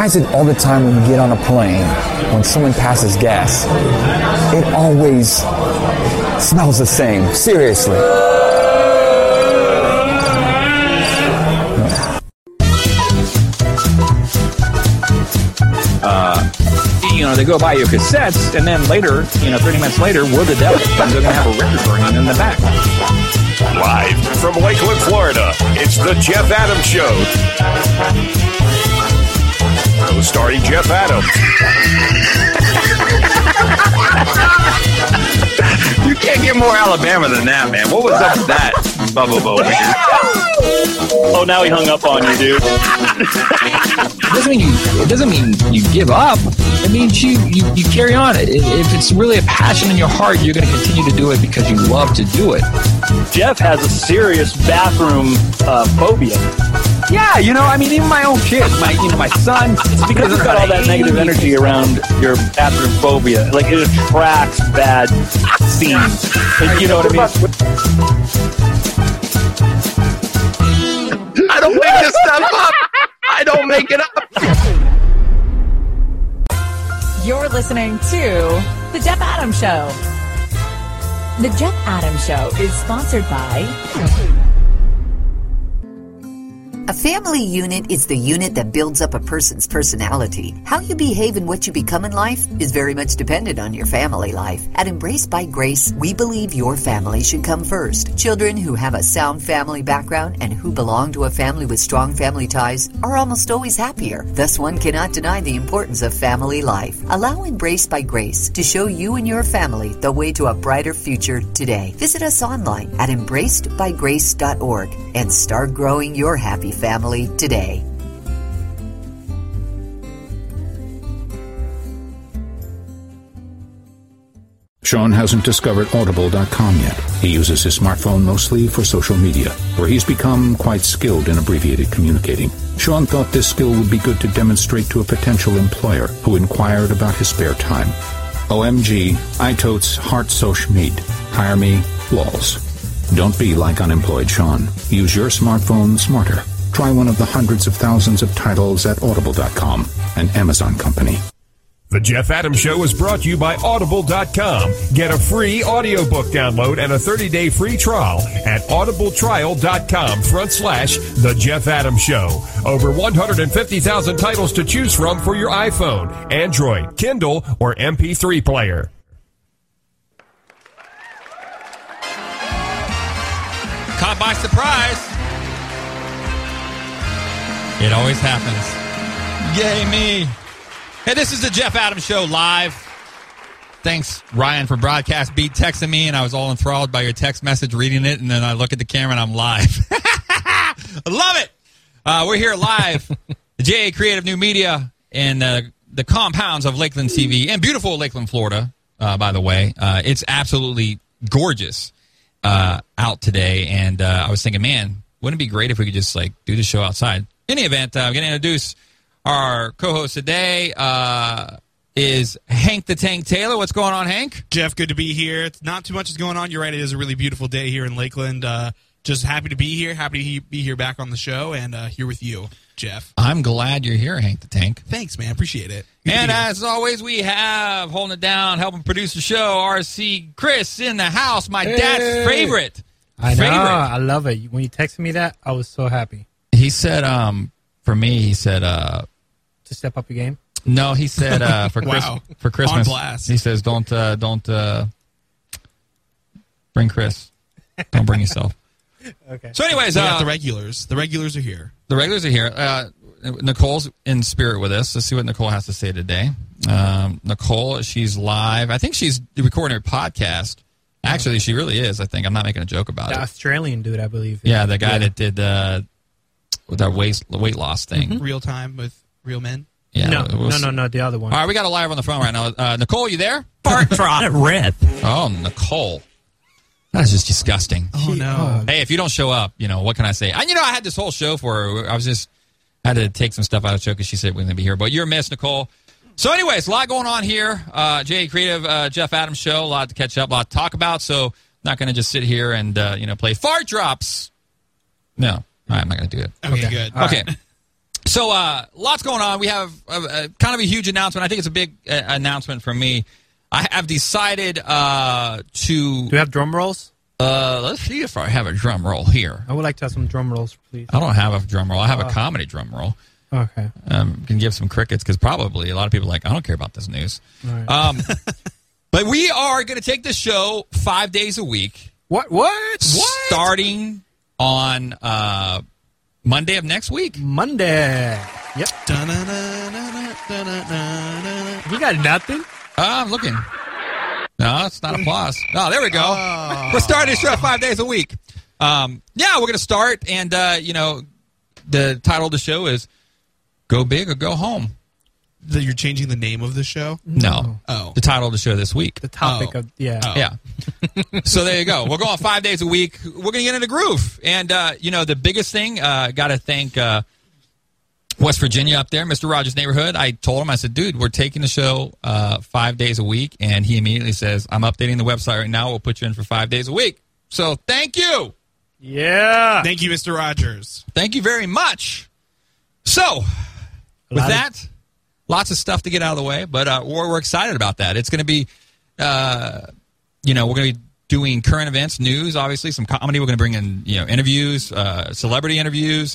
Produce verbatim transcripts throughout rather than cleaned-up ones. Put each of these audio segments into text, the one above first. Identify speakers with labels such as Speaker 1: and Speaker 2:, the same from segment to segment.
Speaker 1: is it all the time when you get on a plane, when someone passes gas, it always smells the same? Seriously.
Speaker 2: Uh, you know, they go buy your cassettes, and then later, you know, thirty minutes later, Will the Devil, and they're going to have a record burning in the back.
Speaker 3: Live from Lakeland, Florida, it's the Jeff Adams Show. Co-starring Jeff Adams.
Speaker 2: You can't get more Alabama than that, man. What was up with that? Bubba Bo.
Speaker 4: Oh, now he hung up on you, dude.
Speaker 2: It doesn't mean you. It doesn't mean you give up. It means you you, you carry on. If it's really a passion in your heart, you're going to continue to do it because you love to do it.
Speaker 4: Jeff has a serious bathroom uh, phobia.
Speaker 2: Yeah, you know, I mean, even my own kids, my you know, my son.
Speaker 4: It's because you've got all that negative energy around your bathroom phobia. Like it attracts bad scenes. Like, you know what I mean?
Speaker 2: I don't make this stuff up. I don't make it up.
Speaker 5: You're listening to The Jeff Adams Show. The Jeff Adams Show is sponsored by...
Speaker 6: A family unit is the unit that builds up a person's personality. How you behave and what you become in life is very much dependent on your family life. At Embrace by Grace, we believe your family should come first. Children who have a sound family background and who belong to a family with strong family ties are almost always happier. Thus, one cannot deny the importance of family life. Allow Embrace by Grace to show you and your family the way to a brighter future today. Visit us online at embraced by grace dot org and start growing your happy family today.
Speaker 7: Sean hasn't discovered audible dot com yet. He uses his smartphone mostly for social media, where he's become quite skilled in abbreviated communicating. Sean thought this skill would be good to demonstrate to a potential employer who inquired about his spare time. O M G, I totes heart soch meet. Hire me, lols. Don't be like unemployed Sean. Use your smartphone smarter. Try one of the hundreds of thousands of titles at audible dot com, an Amazon company.
Speaker 3: The Jeff Adams Show is brought to you by audible dot com. Get a free audiobook download and a thirty-day free trial at audibletrial dot com front slash The Jeff Adams Show. Over one hundred fifty thousand titles to choose from for your iPhone, Android, Kindle, or M P three player.
Speaker 8: Caught by surprise. It always happens. Yay me. Hey, this is the Jeff Adams Show live. Thanks, Ryan, for broadcast beat texting me, and I was all enthralled by your text message, reading it, and then I look at the camera and I'm live. I love it. Uh, we're here live, the J A Creative New Media in uh, the compounds of Lakeland T V, and beautiful Lakeland, Florida, uh, by the way. Uh, it's absolutely gorgeous uh, out today, and uh, I was thinking, man, wouldn't it be great if we could just like do the show outside? In any event, uh, I'm going to introduce our co-host today. Uh, is Hank the Tank Taylor. What's going on, Hank?
Speaker 9: Jeff, good to be here. It's not too much is going on. You're right. It is a really beautiful day here in Lakeland. Uh, just happy to be here. Happy to be here back on the show and uh, here with you, Jeff.
Speaker 8: I'm glad you're here, Hank the Tank.
Speaker 9: Thanks, man. Appreciate it. Good
Speaker 8: and as always, we have holding it down, helping produce the show, R C Chris in the house, my
Speaker 10: hey.
Speaker 8: dad's favorite.
Speaker 10: I know.
Speaker 8: favorite.
Speaker 10: I love it. When you texted me that, I was so happy.
Speaker 8: He said, um, for me, he said, uh,
Speaker 10: to step up your game.
Speaker 8: No, he said uh, for Chris,
Speaker 9: wow.
Speaker 8: for Christmas.
Speaker 9: On blast.
Speaker 8: He says, "Don't, uh, don't uh, bring Chris. Don't bring yourself."
Speaker 10: Okay.
Speaker 8: So, anyways,
Speaker 9: we
Speaker 8: uh,
Speaker 9: got the regulars. The regulars are here.
Speaker 8: The regulars are here. Uh, Nicole's in spirit with us. Let's see what Nicole has to say today. Um, Nicole, she's live. I think she's recording her podcast. Actually, she really is. I think I'm not making a joke about
Speaker 10: the
Speaker 8: it.
Speaker 10: The Australian dude, I believe.
Speaker 8: Yeah, the guy
Speaker 10: yeah.
Speaker 8: that did uh, with that weight weight loss thing.
Speaker 9: Mm-hmm. Real time with real men.
Speaker 8: Yeah,
Speaker 10: no,
Speaker 8: we'll
Speaker 10: no, no, no, the other one.
Speaker 8: All right, we got a live on the phone right now. Uh, Nicole, you there?
Speaker 11: Fart trot red.
Speaker 8: Oh, Nicole. That is just disgusting.
Speaker 9: Oh, no.
Speaker 8: Hey, if you don't show up, you know, what can I say? I, you know, I had this whole show for her. I was just, I had to take some stuff out of the show because she said we we're going to be here. But you're missed, Nicole. So anyways, a lot going on here. Uh, J A Creative, uh, Jeff Adams Show. A lot to catch up, a lot to talk about. So I'm not going to just sit here and, uh, you know, play fart drops. No, all right, I'm not going to do it.
Speaker 9: Okay, okay. good.
Speaker 8: Okay.
Speaker 9: Right.
Speaker 8: So, uh, lots going on. We have a, a, kind of a huge announcement. I think it's a big uh, announcement from me. I have decided uh, to...
Speaker 10: Do you have drum rolls?
Speaker 8: Uh, let's see if I have a drum roll here.
Speaker 10: I would like to have some drum rolls, please.
Speaker 8: I don't have a drum roll. I have
Speaker 10: Uh,
Speaker 8: a comedy drum roll.
Speaker 10: Okay.
Speaker 8: Um, can give some crickets because probably a lot of people are like, I don't care about this news.
Speaker 10: All right.
Speaker 8: Um, but we are going to take this show five days a week.
Speaker 10: What? What?
Speaker 8: Starting on uh, Monday of next week.
Speaker 10: Monday. Yep. You got nothing?
Speaker 8: Uh, I'm looking. No, it's not applause. Oh, there we go. Oh. We're starting this show five days a week. Um, yeah, we're going to start. And, uh, you know, the title of the show is Go Big or Go Home.
Speaker 9: That you're changing the name of the show?
Speaker 8: No.
Speaker 9: Oh.
Speaker 8: The title of the show this week.
Speaker 10: The topic
Speaker 9: Oh.
Speaker 10: of, yeah.
Speaker 9: Oh.
Speaker 8: Yeah. So there you go. We're going five days a week. We're going to get in the groove. And, uh, you know, the biggest thing, uh, got to thank uh, West Virginia up there, Mister Rogers' Neighborhood. I told him, I said, dude, we're taking the show uh, five days a week. And he immediately says, I'm updating the website right now. We'll put you in for five days a week. So thank you.
Speaker 10: Yeah.
Speaker 9: Thank you, Mister Rogers.
Speaker 8: Thank you very much. So, with
Speaker 10: of-
Speaker 8: that, lots of stuff to get out of the way, but uh, we're, we're excited about that. It's going to be, uh, you know, we're going to be doing current events, news, obviously, some comedy. We're going to bring in, you know, interviews, uh, celebrity interviews.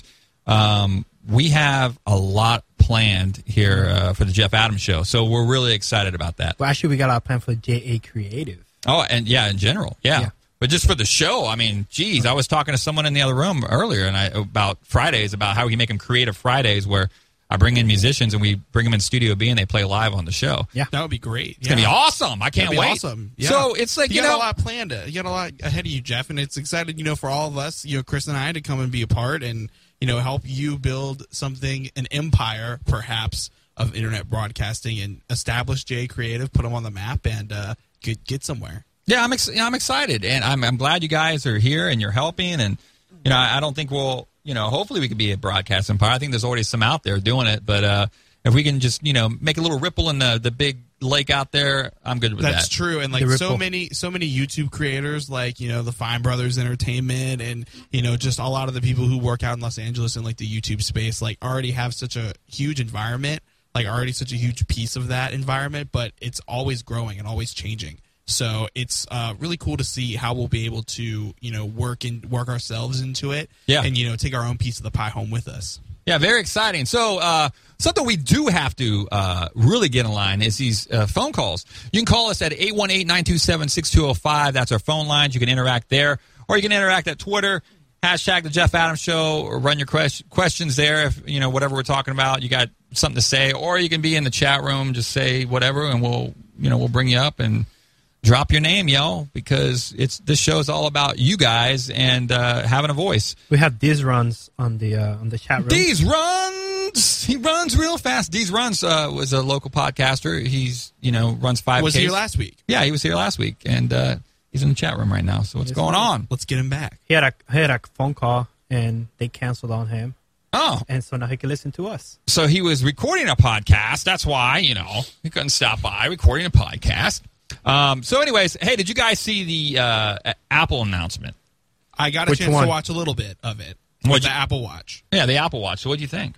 Speaker 8: Um, we have a lot planned here uh, for the Jeff Adams Show, so we're really excited about that.
Speaker 10: Well, actually, we got our plan for J A Creative.
Speaker 8: Oh, and yeah, in general, yeah.
Speaker 10: Yeah.
Speaker 8: But just for the show, I mean, geez, I was talking to someone in the other room earlier and I about Fridays, about how we make them creative Fridays where I bring in musicians and we bring them in Studio B and they play live on the show.
Speaker 10: Yeah.
Speaker 9: That would be great.
Speaker 8: It's going to be awesome. I can't
Speaker 9: That'd be
Speaker 8: wait.
Speaker 9: awesome. Yeah.
Speaker 8: So it's like,
Speaker 9: you,
Speaker 8: you,
Speaker 9: got
Speaker 8: know,
Speaker 9: a lot planned. You got a lot ahead of you, Jeff, and it's excited, you know, for all of us, you know, Chris and I to come and be a part and, you know, help you build something, an empire, perhaps, of internet broadcasting and establish J Creative, put them on the map, and uh, get get somewhere.
Speaker 8: Yeah, I'm ex- I'm excited, and I'm I'm glad you guys are here and you're helping, and you know I, I don't think we'll you know hopefully we can be a broadcast empire. I think there's already some out there doing it, but uh, if we can just you know make a little ripple in the the big lake out there, I'm good with
Speaker 9: That's
Speaker 8: that.
Speaker 9: true, and like
Speaker 10: The
Speaker 9: so
Speaker 10: ripple.
Speaker 9: many so many YouTube creators, like you know the Fine Brothers Entertainment, and you know just a lot of the people who work out in Los Angeles in like the YouTube space, like already have such a huge environment, like already such a huge piece of that environment, but it's always growing and always changing. So it's uh, really cool to see how we'll be able to, you know, work and work ourselves into it,
Speaker 8: Yeah.
Speaker 9: and you know, take our own piece of the pie home with us.
Speaker 8: Yeah, very exciting. So uh, something we do have to uh, really get in line is these uh, phone calls. You can call us at eight one eight, nine two seven, six two zero five. That's our phone lines. You can interact there, or you can interact at Twitter. Hashtag the Jeff Adams Show, or run your quest- questions there. If you know whatever we're talking about, you got something to say, or you can be in the chat room. Just say whatever, and we'll you know we'll bring you up and drop your name, yo, because it's this show is all about you guys and uh, having a voice.
Speaker 10: We have these runs on the uh, on the chat room.
Speaker 8: Deez runs. He runs real fast. Deez runs uh, was a local podcaster. He's you know runs five.
Speaker 9: Was he here last week?
Speaker 8: Yeah, he was here last week, and uh, he's in the chat room right now. So what's
Speaker 10: Yes,
Speaker 8: going
Speaker 10: he is.
Speaker 8: on?
Speaker 9: Let's get him back.
Speaker 10: He had a he had a phone call and they canceled on him,
Speaker 8: Oh,
Speaker 10: and so now he can listen to us.
Speaker 8: so he was recording a podcast. That's why you know he couldn't stop by recording a podcast. Um, so, anyways, hey, did you guys see the uh, Apple announcement?
Speaker 9: I got a
Speaker 10: Which
Speaker 9: chance
Speaker 10: one?
Speaker 9: to watch a little bit of it
Speaker 8: What'd
Speaker 9: with the
Speaker 8: you-
Speaker 9: Apple Watch.
Speaker 8: Yeah, the Apple Watch. So, what do you think?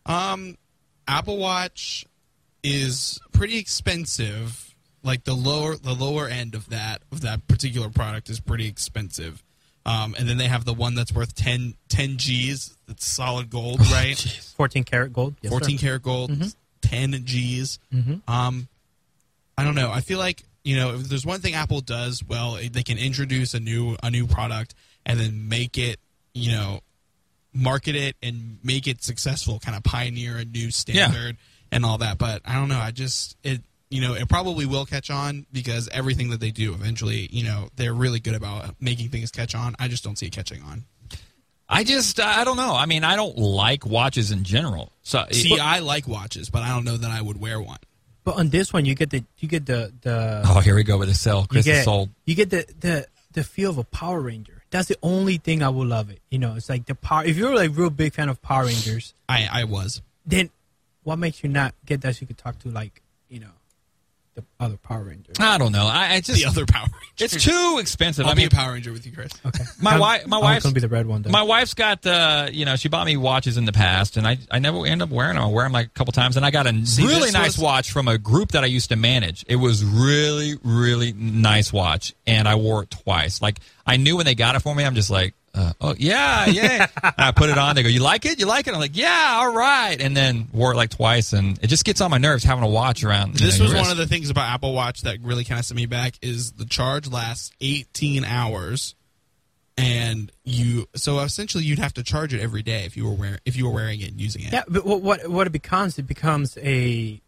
Speaker 9: Um, Apple Watch is pretty expensive. Like the lower the lower end of that of that particular product is pretty expensive. Um, and then they have the one that's worth ten, ten G's. It's solid gold, right?
Speaker 10: Fourteen karat gold. Yes,
Speaker 9: fourteen
Speaker 10: sir.
Speaker 9: karat gold,
Speaker 10: Mhm.
Speaker 9: ten G's.
Speaker 10: Mhm.
Speaker 9: Um, I don't know. I feel like you know if there's one thing Apple does well, they can introduce a new a new product and then make it you know market it and make it successful, kind of pioneer a new standard and all that. But I don't know. I just it you know it probably will catch on because everything that they do eventually, you know, they're really good about making things catch on. I just don't see it catching on.
Speaker 8: I just, I don't know. I mean, I don't like watches in general. So,
Speaker 9: See,
Speaker 8: but-
Speaker 9: I like watches, but I don't know that I would wear one.
Speaker 10: But on this one, you get the you get the the
Speaker 8: oh, here we go with the sell.
Speaker 10: you
Speaker 8: Chris
Speaker 10: get
Speaker 8: is sold.
Speaker 10: you get the the the feel of a Power Ranger. That's the only thing I would love it. You know, it's like the power. If you're like real big fan of Power Rangers,
Speaker 9: I I was.
Speaker 10: then what makes you not get that? So you could talk to like you know the other Power Ranger.
Speaker 8: I don't know. I, I just
Speaker 9: The other Power Ranger.
Speaker 8: It's too expensive.
Speaker 9: I'll
Speaker 8: I
Speaker 9: be
Speaker 8: mean,
Speaker 9: a Power Ranger with you, Chris.
Speaker 10: Okay.
Speaker 8: my
Speaker 10: I'm-
Speaker 8: wife, my
Speaker 10: I'm
Speaker 8: wife's
Speaker 10: gonna be the red one. Though.
Speaker 8: My wife's got, uh, you know, she bought me watches in the past, and I, I never end up wearing them. I wear them like a couple times, and I got a
Speaker 9: See,
Speaker 8: really
Speaker 9: this
Speaker 8: nice
Speaker 9: was-
Speaker 8: watch from a group that I used to manage. It was really, really nice watch, and I wore it twice. Like, I knew when they got it for me, I'm just like, uh, oh, yeah, yeah. And I put it on. They go, you like it? You like it? I'm like, yeah, all right. And then wore it like twice, and it just gets on my nerves having a watch around.
Speaker 9: This
Speaker 8: you know,
Speaker 9: was
Speaker 8: your
Speaker 9: one
Speaker 8: wrist.
Speaker 9: of the things about Apple Watch that really kind of set me back is the charge lasts eighteen hours, and you so essentially you'd have to charge it every day if you were wearing if you were wearing it and using it.
Speaker 10: Yeah, but what what what it becomes, it becomes a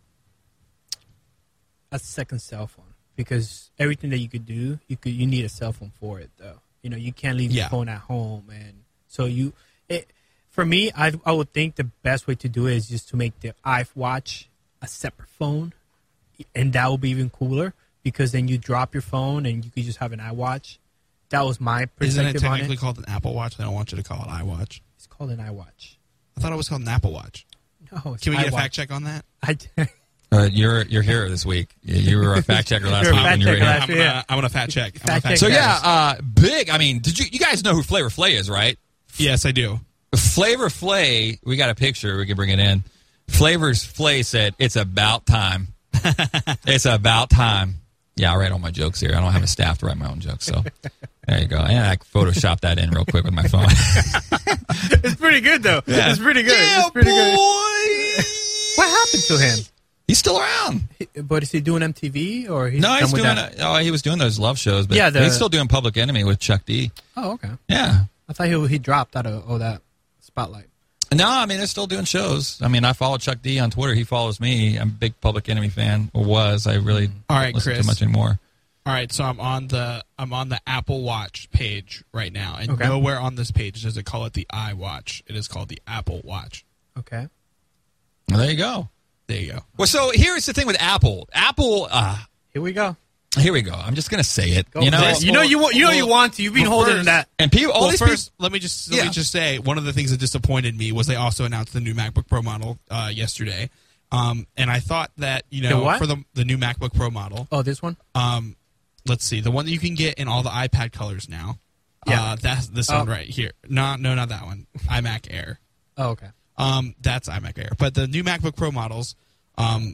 Speaker 10: a second cell phone because everything that you could do, you could you need a cell phone for it though. You know, you can't leave
Speaker 9: Yeah.
Speaker 10: your phone at home, and so you. It, for me, I I would think the best way to do it is just to make the iWatch a separate phone, and that would be even cooler because then you drop your phone and you could just have an iWatch. That was my
Speaker 9: Isn't it
Speaker 10: perspective on
Speaker 9: technically
Speaker 10: it.
Speaker 9: called an Apple Watch? They don't want you to call it iWatch.
Speaker 10: It's called an iWatch.
Speaker 9: I thought it was called an Apple Watch.
Speaker 10: No, it's
Speaker 9: Can we get a
Speaker 10: iWatch.
Speaker 9: fact check on that?
Speaker 10: I,
Speaker 8: Uh, you're you're here this week. You were a fact checker last
Speaker 10: You're a
Speaker 8: week.
Speaker 10: fact
Speaker 8: when you were
Speaker 10: checker
Speaker 8: here.
Speaker 10: last
Speaker 9: I'm
Speaker 10: week.
Speaker 9: gonna,
Speaker 10: Yeah.
Speaker 9: I'm gonna fact check. I'm gonna
Speaker 10: Fact check.
Speaker 8: So
Speaker 10: guys.
Speaker 8: yeah, uh, big. I mean, did you you guys know who Flavor Flay is, right?
Speaker 9: Yes, I do.
Speaker 8: Flavor Flay. We got a picture. We can bring it in. Flavor's Flay said, "It's about time. It's about time." Yeah, I write all my jokes here. I don't have a staff to write my own jokes, so there you go. And I Photoshop that in real quick with my phone.
Speaker 10: It's pretty good though.
Speaker 8: Yeah.
Speaker 10: It's pretty good.
Speaker 8: Yeah,
Speaker 10: it's pretty good.
Speaker 8: boy.
Speaker 10: What happened to him?
Speaker 8: He's still around.
Speaker 10: He- But is he doing M T V or he's
Speaker 8: No,
Speaker 10: done
Speaker 8: he's
Speaker 10: with
Speaker 8: doing.
Speaker 10: that?
Speaker 8: Oh, he was doing those love shows, but
Speaker 10: Yeah, the-
Speaker 8: he's still doing Public Enemy with Chuck D.
Speaker 10: Oh, okay.
Speaker 8: Yeah.
Speaker 10: I thought he he dropped out of all that spotlight.
Speaker 8: No, I mean they're still doing shows. I mean, I follow Chuck D on Twitter. He follows me. I'm a big Public Enemy fan, or was. I really
Speaker 9: All
Speaker 8: don't
Speaker 9: right,
Speaker 8: listen
Speaker 9: Chris.
Speaker 8: too much anymore.
Speaker 9: All right, so I'm on the I'm on the Apple Watch page right now, and
Speaker 10: Okay.
Speaker 9: nowhere on this page does it call it the iWatch. It is called the Apple Watch.
Speaker 10: Okay.
Speaker 8: Well, there you go.
Speaker 9: There you go.
Speaker 8: Well, so here's the thing with Apple. Apple. Uh,
Speaker 10: Here we go.
Speaker 8: here we go. I'm just gonna say it.
Speaker 10: Go
Speaker 8: you know,
Speaker 10: for it. you know you want you know you
Speaker 9: well,
Speaker 10: want to. You've been
Speaker 9: well,
Speaker 10: holding
Speaker 9: first-
Speaker 10: that.
Speaker 8: and people. All
Speaker 9: Well,
Speaker 8: these
Speaker 9: first, let me just let
Speaker 8: Yeah.
Speaker 9: me just say one of the things that disappointed me was they also announced the new MacBook Pro model uh, yesterday, um, and I thought that you know
Speaker 10: The what?
Speaker 9: for the the new MacBook Pro model,
Speaker 10: Oh, this one.
Speaker 9: um, let's see, the one that you can get in all the iPad colors now.
Speaker 10: Yeah.
Speaker 9: uh, that's this
Speaker 10: Oh.
Speaker 9: one right here. No, no, not that one. iMac Air.
Speaker 10: Oh, okay.
Speaker 9: Um, that's iMac Air. But the new MacBook Pro models, um,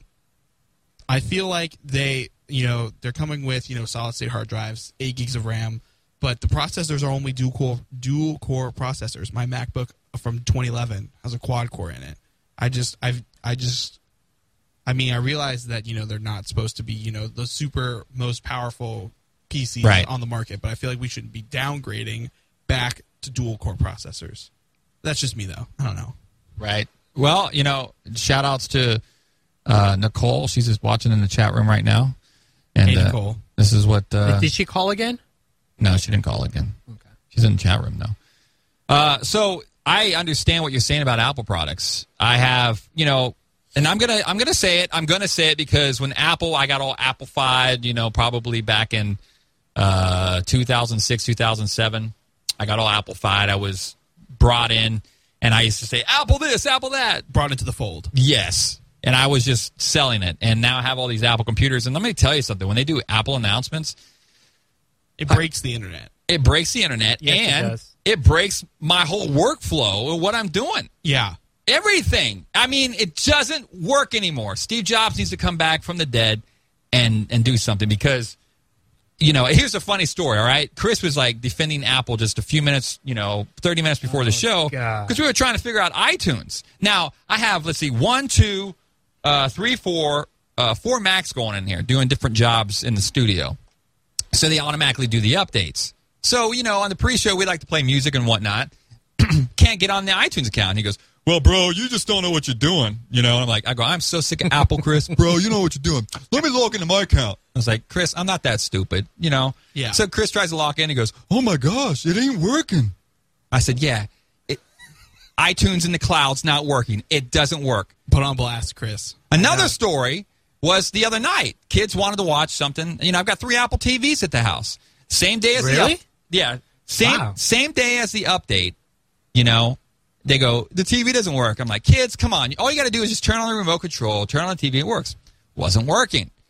Speaker 9: I feel like they, you know, they're coming with, you know, solid state hard drives, eight gigs of RAM, but the processors are only dual core, dual core processors. My MacBook from twenty eleven has a quad core in it. I just, I've, I just, I mean, I realize that, you know, they're not supposed to be, you know, the super most powerful P Cs
Speaker 8: Right.
Speaker 9: on the market, but I feel like we shouldn't be downgrading back to dual core processors. That's just me, though. I don't know.
Speaker 8: Right. Well, you know, shout outs to uh, Nicole. She's just watching in the chat room right now. And
Speaker 9: Hey,
Speaker 8: uh,
Speaker 9: Nicole.
Speaker 8: this is what. Uh,
Speaker 10: Did she call again?
Speaker 8: no, she didn't call again.
Speaker 10: Okay.
Speaker 8: She's in the chat room though. Uh, so I understand what you're saying about Apple products. I have, you know, and I'm gonna I'm gonna say it. I'm gonna say it because when Apple, I got all Apple-fied, you know, probably back in uh, two thousand six, two thousand seven. I got all Apple-fied. I was brought in, and I used to say Apple this, Apple that.
Speaker 9: Brought into the fold.
Speaker 8: Yes. And I was just selling it. And now I have all these Apple computers. And let me tell you something. When they do Apple announcements,
Speaker 9: It breaks the internet.
Speaker 8: it breaks the internet.
Speaker 10: Yes, it
Speaker 8: and
Speaker 10: does.
Speaker 8: it breaks my whole workflow of what I'm doing.
Speaker 9: Yeah.
Speaker 8: Everything. I mean, it doesn't work anymore. Steve Jobs needs to come back from the dead and, and do something because, you know, here's a funny story, all right? Chris was like defending Apple just a few minutes, you know, thirty minutes before the show
Speaker 10: God.
Speaker 8: because we were trying to figure out iTunes. Now, I have, let's see, one, two, uh, three, four, uh, four Macs going in here doing different jobs in the studio. So they automatically do the updates. So, you know, on the pre-show, we like to play music and whatnot. Can't get on the iTunes account. And he goes, well, bro, you just don't know what you're doing. You know, and I'm like, I go, I'm so sick of Apple, Chris. Bro, you know what you're doing. Let me log into my account. I was like, Chris, I'm not that stupid, you know.
Speaker 9: Yeah.
Speaker 8: So Chris tries to log in. He goes, oh, my gosh, it ain't working. I said, yeah, it, iTunes in the cloud's not working. It doesn't work.
Speaker 9: Put on blast, Chris.
Speaker 8: Another story was the other night. Kids wanted to watch something. You know, I've got three Apple T Vs at the house. Same day as the
Speaker 10: Really?
Speaker 8: up- yeah, same
Speaker 10: Wow.
Speaker 8: same day as the update. You know, they go, the T V doesn't work. I'm like, kids, come on. All you got to do is just turn on the remote control, turn on the T V. It works. Wasn't working.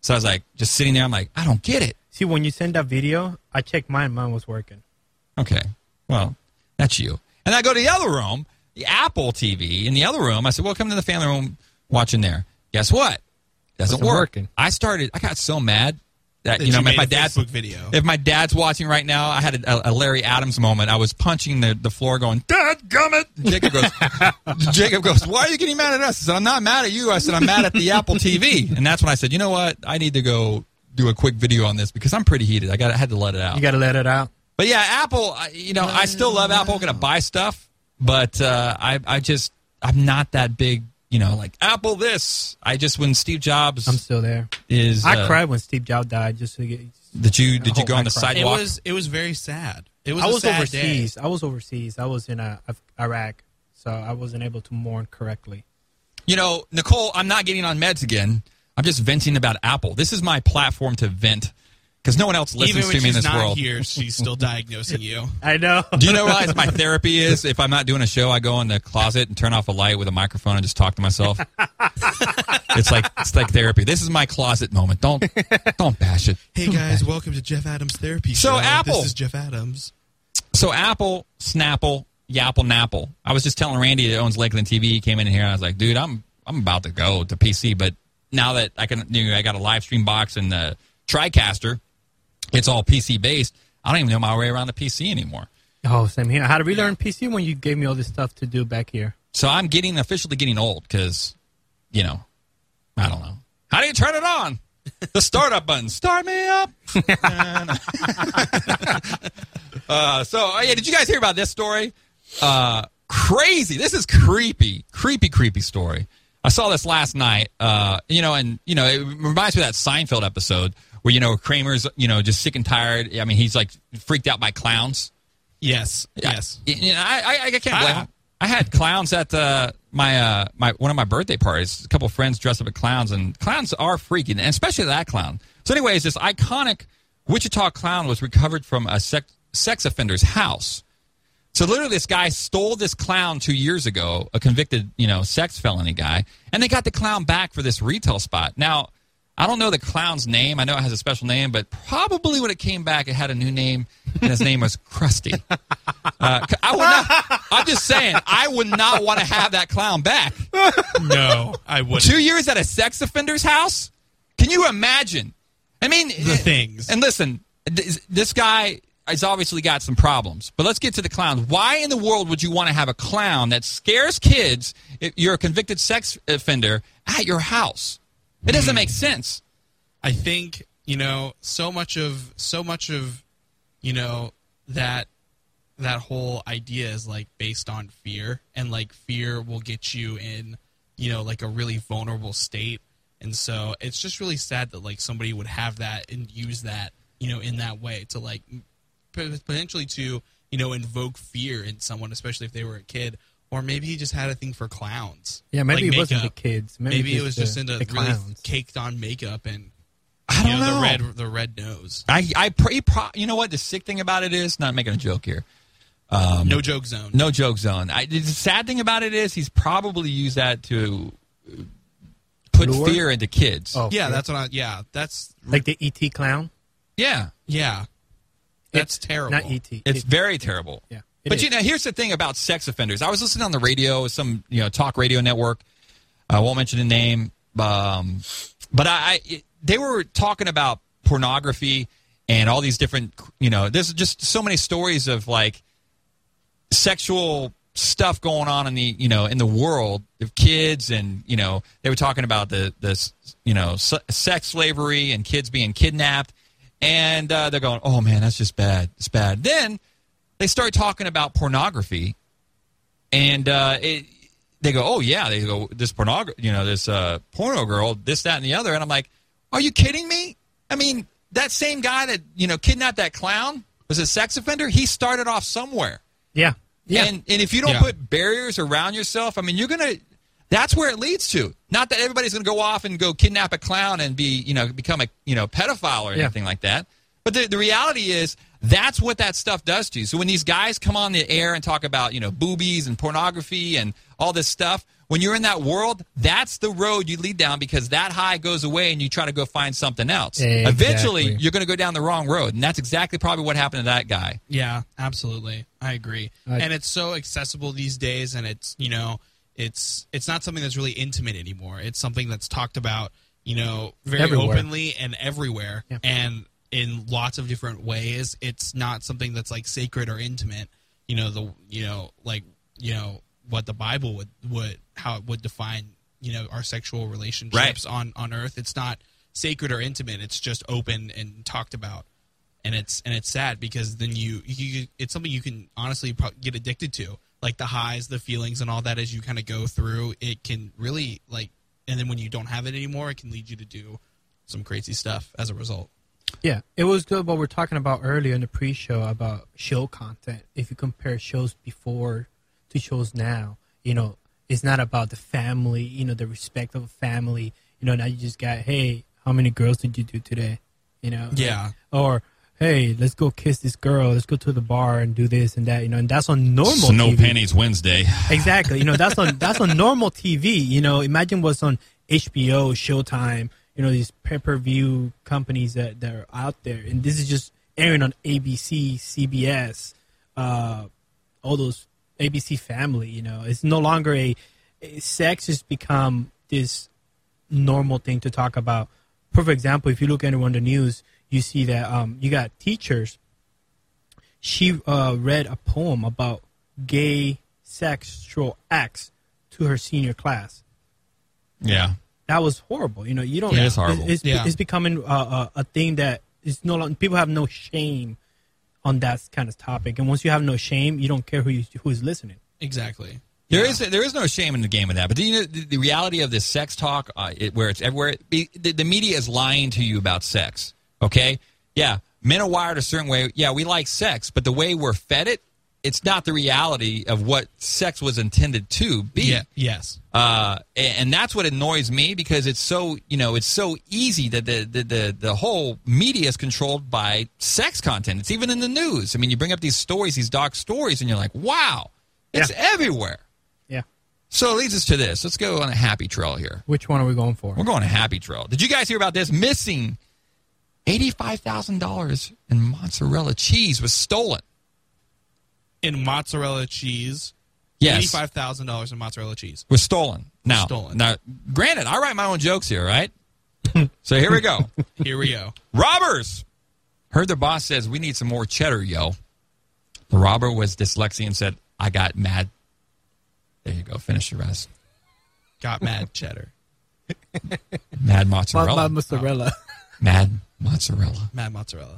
Speaker 8: So I was like, just sitting there. I'm like, I don't get it.
Speaker 10: See, when you send that video, I checked mine. Mine was working.
Speaker 8: Okay. Well, that's you. And I go to the other room, the Apple T V in the other room. I said, well, come to the family room, watch in there. Guess what? Doesn't
Speaker 10: Wasn't
Speaker 8: work.
Speaker 10: working.
Speaker 8: I started, I got so mad that,
Speaker 9: That
Speaker 8: you know,
Speaker 9: you
Speaker 8: if
Speaker 9: made
Speaker 8: my
Speaker 9: a
Speaker 8: dad's
Speaker 9: Facebook video.
Speaker 8: if my dad's watching right now, I had a, a Larry Adams moment. I was punching the, the floor going, Dad, gummit! Jacob goes, Jacob goes, why are you getting mad at us? I said, I'm not mad at you. I said, I'm mad at the Apple T V. And that's when I said, you know what? I need to go do a quick video on this because I'm pretty heated. I got I had to let it out.
Speaker 10: You got to let it out.
Speaker 8: But yeah, Apple, I- you know, I still love Apple. I'm going to buy stuff, but uh, I, I just, I'm not that big, you know, like Apple this. I just, when Steve Jobs
Speaker 10: I'm still there.
Speaker 8: is.
Speaker 10: I
Speaker 8: uh,
Speaker 10: cried when Steve Jobs died. Just to get.
Speaker 8: Did you, did you
Speaker 10: Oh,
Speaker 8: go
Speaker 10: I
Speaker 8: on the
Speaker 10: cried.
Speaker 9: It
Speaker 8: sidewalk?
Speaker 9: was it was very sad. It was
Speaker 10: I
Speaker 9: a
Speaker 10: was
Speaker 9: sad
Speaker 10: overseas.
Speaker 9: day.
Speaker 10: I was overseas. I was in uh, Af- Iraq, so I wasn't able to mourn correctly.
Speaker 8: You know, Nicole, I'm not getting on meds again. I'm just venting about Apple. This is my platform to vent because no one else listens
Speaker 9: Even when
Speaker 8: to me in
Speaker 9: she's
Speaker 8: this
Speaker 9: not
Speaker 8: world.
Speaker 9: here, she's still diagnosing you.
Speaker 10: I know.
Speaker 8: Do you know what my therapy is? If I'm not doing a show, I go in the closet and turn off a light with a microphone and just talk to myself. It's like it's like therapy. This is my closet moment. Don't don't bash it.
Speaker 9: Hey guys, welcome to Jeff Adams Therapy
Speaker 8: So
Speaker 9: Show.
Speaker 8: Apple.
Speaker 9: This is Jeff Adams.
Speaker 8: So Apple, Snapple, Yapple, Napple. I was just telling Randy that owns Lakeland T V. He came in here and I was like, dude, I'm I'm about to go to P C, but now that I can, you know, I got a live stream box and the TriCaster, it's all P C based. I don't even know my way around the P C anymore.
Speaker 10: Oh, same here. I had to relearn P C when you gave me all this stuff to do back here.
Speaker 8: So I'm getting officially getting old because, you know, I don't know. How do you turn it on? The startup button. Start me up. uh, so, oh, yeah, did you guys hear about this story? Uh, crazy. This is creepy. Creepy, creepy story. I saw this last night, uh, you know, and, you know, it reminds me of that Seinfeld episode where, you know, Kramer's, you know, just sick and tired. I mean, he's, like, freaked out by clowns.
Speaker 9: Yes, yes.
Speaker 8: I, you know, I, I, I can't blame him. I had clowns at uh, my uh, my one of my birthday parties. A couple of friends dressed up as clowns, and clowns are freaky, and especially that clown. So, anyways, this iconic Wichita clown was recovered from a sex, sex offender's house. So, literally, this guy stole this clown two years ago, a convicted, you know, sex felony guy, and they got the clown back for this retail spot. Now, I don't know the clown's name. I know it has a special name, but probably when it came back, it had a new name, and his name was Krusty. Uh, I would not, I'm just saying, I would not want to have that clown back.
Speaker 9: No, I wouldn't.
Speaker 8: Two years at a sex offender's house? Can you imagine? I mean,
Speaker 9: The things.
Speaker 8: And listen, this, this guy has obviously got some problems, but let's get to the clowns. Why in the world would you want to have a clown that scares kids if you're a convicted sex offender at your house? It doesn't make sense.
Speaker 9: I think, you know, so much of so much of, you know, that that whole idea is like based on fear, and like fear will get you in, you know, like a really vulnerable state. And so it's just really sad that like somebody would have that and use that, you know, in that way to like p- potentially to, you know, invoke fear in someone, especially if they were a kid. Or maybe he just had a thing for clowns.
Speaker 10: Yeah, maybe
Speaker 9: like
Speaker 10: it wasn't the
Speaker 9: makeup.
Speaker 10: kids. Maybe,
Speaker 9: Maybe, it was
Speaker 10: the,
Speaker 9: just into
Speaker 10: the
Speaker 9: really
Speaker 10: clowns.
Speaker 9: caked on makeup and
Speaker 8: I
Speaker 9: you
Speaker 8: don't
Speaker 9: know,
Speaker 8: know.
Speaker 9: the red the red nose.
Speaker 8: I, I pray, pro, you know what? The sick thing about it is, not making a joke here. Um,
Speaker 9: No joke zone.
Speaker 8: No joke zone. I, the sad thing about it is he's probably used that to put
Speaker 10: Lure?
Speaker 8: fear into kids.
Speaker 10: Oh,
Speaker 9: Yeah, that's what I. Yeah, that's
Speaker 10: like the E T clown.
Speaker 8: Yeah.
Speaker 9: yeah. That's
Speaker 10: It's
Speaker 9: terrible.
Speaker 10: Not E T.
Speaker 8: It's
Speaker 10: It-
Speaker 8: very terrible.
Speaker 10: Yeah. it
Speaker 8: But
Speaker 10: is.
Speaker 8: you know, here's the thing about sex offenders. I was listening on the radio, some you know talk radio network. I won't mention the name, um, but I, I it, they were talking about pornography and all these different. You know, there's just so many stories of like sexual stuff going on in the you know in the world of kids, and you know they were talking about the this you know s- sex slavery and kids being kidnapped, and uh, they're going, oh man, that's just bad. It's bad. Then they start talking about pornography, and uh, it, they go, oh yeah, they go this pornog, you know, this uh, porno girl, this, that, and the other, and I'm like, are you kidding me? I mean, that same guy that you know kidnapped that clown was a sex offender. He started off somewhere.
Speaker 10: Yeah. Yeah.
Speaker 8: And and if you don't
Speaker 9: Yeah.
Speaker 8: put barriers around yourself, I mean, you're gonna. That's where it leads to. Not that everybody's gonna go off and go kidnap a clown and be you know become a you know pedophile or
Speaker 10: Yeah.
Speaker 8: anything like that. But the the reality is that's what that stuff does to you. So when these guys come on the air and talk about you know boobies and pornography and all this stuff, when you're in that world, that's the road you lead down because that high goes away and you try to go find something else.
Speaker 10: Exactly.
Speaker 8: Eventually, you're going to go down the wrong road, and that's exactly probably what happened to that guy.
Speaker 9: Yeah, absolutely. I agree.
Speaker 10: I-
Speaker 9: and it's so accessible these days, and it's, you know, it's it's not something that's really intimate anymore. It's something that's talked about, you know, very
Speaker 10: Everywhere.
Speaker 9: openly and everywhere,
Speaker 10: Yeah.
Speaker 9: and in lots of different ways. It's not something that's like sacred or intimate. You know, the you know, like you know what the Bible would would how it would define, you know, our sexual relationships
Speaker 8: Right.
Speaker 9: on on earth. It's not sacred or intimate. It's just open and talked about. And it's and it's sad because then you, you it's something you can honestly pro- get addicted to, like the highs, the feelings, and all that as you kind of go through. It can really like, and then when you don't have it anymore, it can lead you to do some crazy stuff as a result.
Speaker 10: Yeah, it was good what we we're talking about earlier in the pre-show about show content. If you compare shows before to shows now, you know, it's not about the family, you know, the respect of a family. You know, now you just got, hey, how many girls did you do today? You know?
Speaker 9: Yeah.
Speaker 10: Or, hey, let's go kiss this girl. Let's go to the bar and do this and that. You know, and that's on normal
Speaker 8: So no
Speaker 10: T V.
Speaker 8: panties Wednesday.
Speaker 10: Exactly. You know, that's on that's on normal T V. You know, imagine what's on H B O, Showtime, you know, these pay-per-view companies that, that are out there. And this is just airing on A B C, C B S, uh, all those A B C Family, you know. It's no longer a, a sex has become this normal thing to talk about. Perfect example, if you look anywhere on the news, you see that um, you got teachers. She uh, read a poem about gay sexual acts to her senior class.
Speaker 8: Yeah.
Speaker 10: That was horrible. You know, you don't.
Speaker 8: It is horrible.
Speaker 10: It's, it's,
Speaker 9: Yeah.
Speaker 10: it's becoming uh, a, a thing that is no longer. People have no shame on that kind of topic, and once you have no shame, you don't care who you, who is listening.
Speaker 9: Exactly.
Speaker 8: There is there is no shame in the game of that, but you know, the, the reality of this sex talk, uh, it, where it's everywhere, it, the, the media is lying to you about sex. Okay, yeah, men are wired a certain way. Yeah, we like sex, but the way we're fed it, it's not the reality of what sex was intended to be.
Speaker 9: Yeah. Yes.
Speaker 8: Uh, and, and that's what annoys me because it's so you know it's so easy that the, the the the whole media is controlled by sex content. It's even in the news. I mean, you bring up these stories, these dark stories, and you're like, wow, it's
Speaker 10: Yeah.
Speaker 8: everywhere.
Speaker 10: Yeah.
Speaker 8: So it leads us to this. Let's go on a happy trail here.
Speaker 10: Which one are we going for?
Speaker 8: We're going a happy trail. Did you guys hear about this? Missing eighty-five thousand dollars in mozzarella cheese was stolen.
Speaker 9: In mozzarella cheese,
Speaker 8: Yes.
Speaker 9: eighty-five thousand dollars in mozzarella cheese.
Speaker 8: Was stolen. Now,
Speaker 9: Stolen.
Speaker 8: now, granted, I write my own jokes here, right? So here we go.
Speaker 9: Here we go.
Speaker 8: Robbers heard their boss says, we need some more cheddar, yo. The robber was dyslexic and said, I got mad. There you go. Finish the rest.
Speaker 9: Got mad cheddar.
Speaker 8: Mad mozzarella.
Speaker 10: Mad mozzarella.
Speaker 8: Mad mozzarella.
Speaker 9: Mad mozzarella.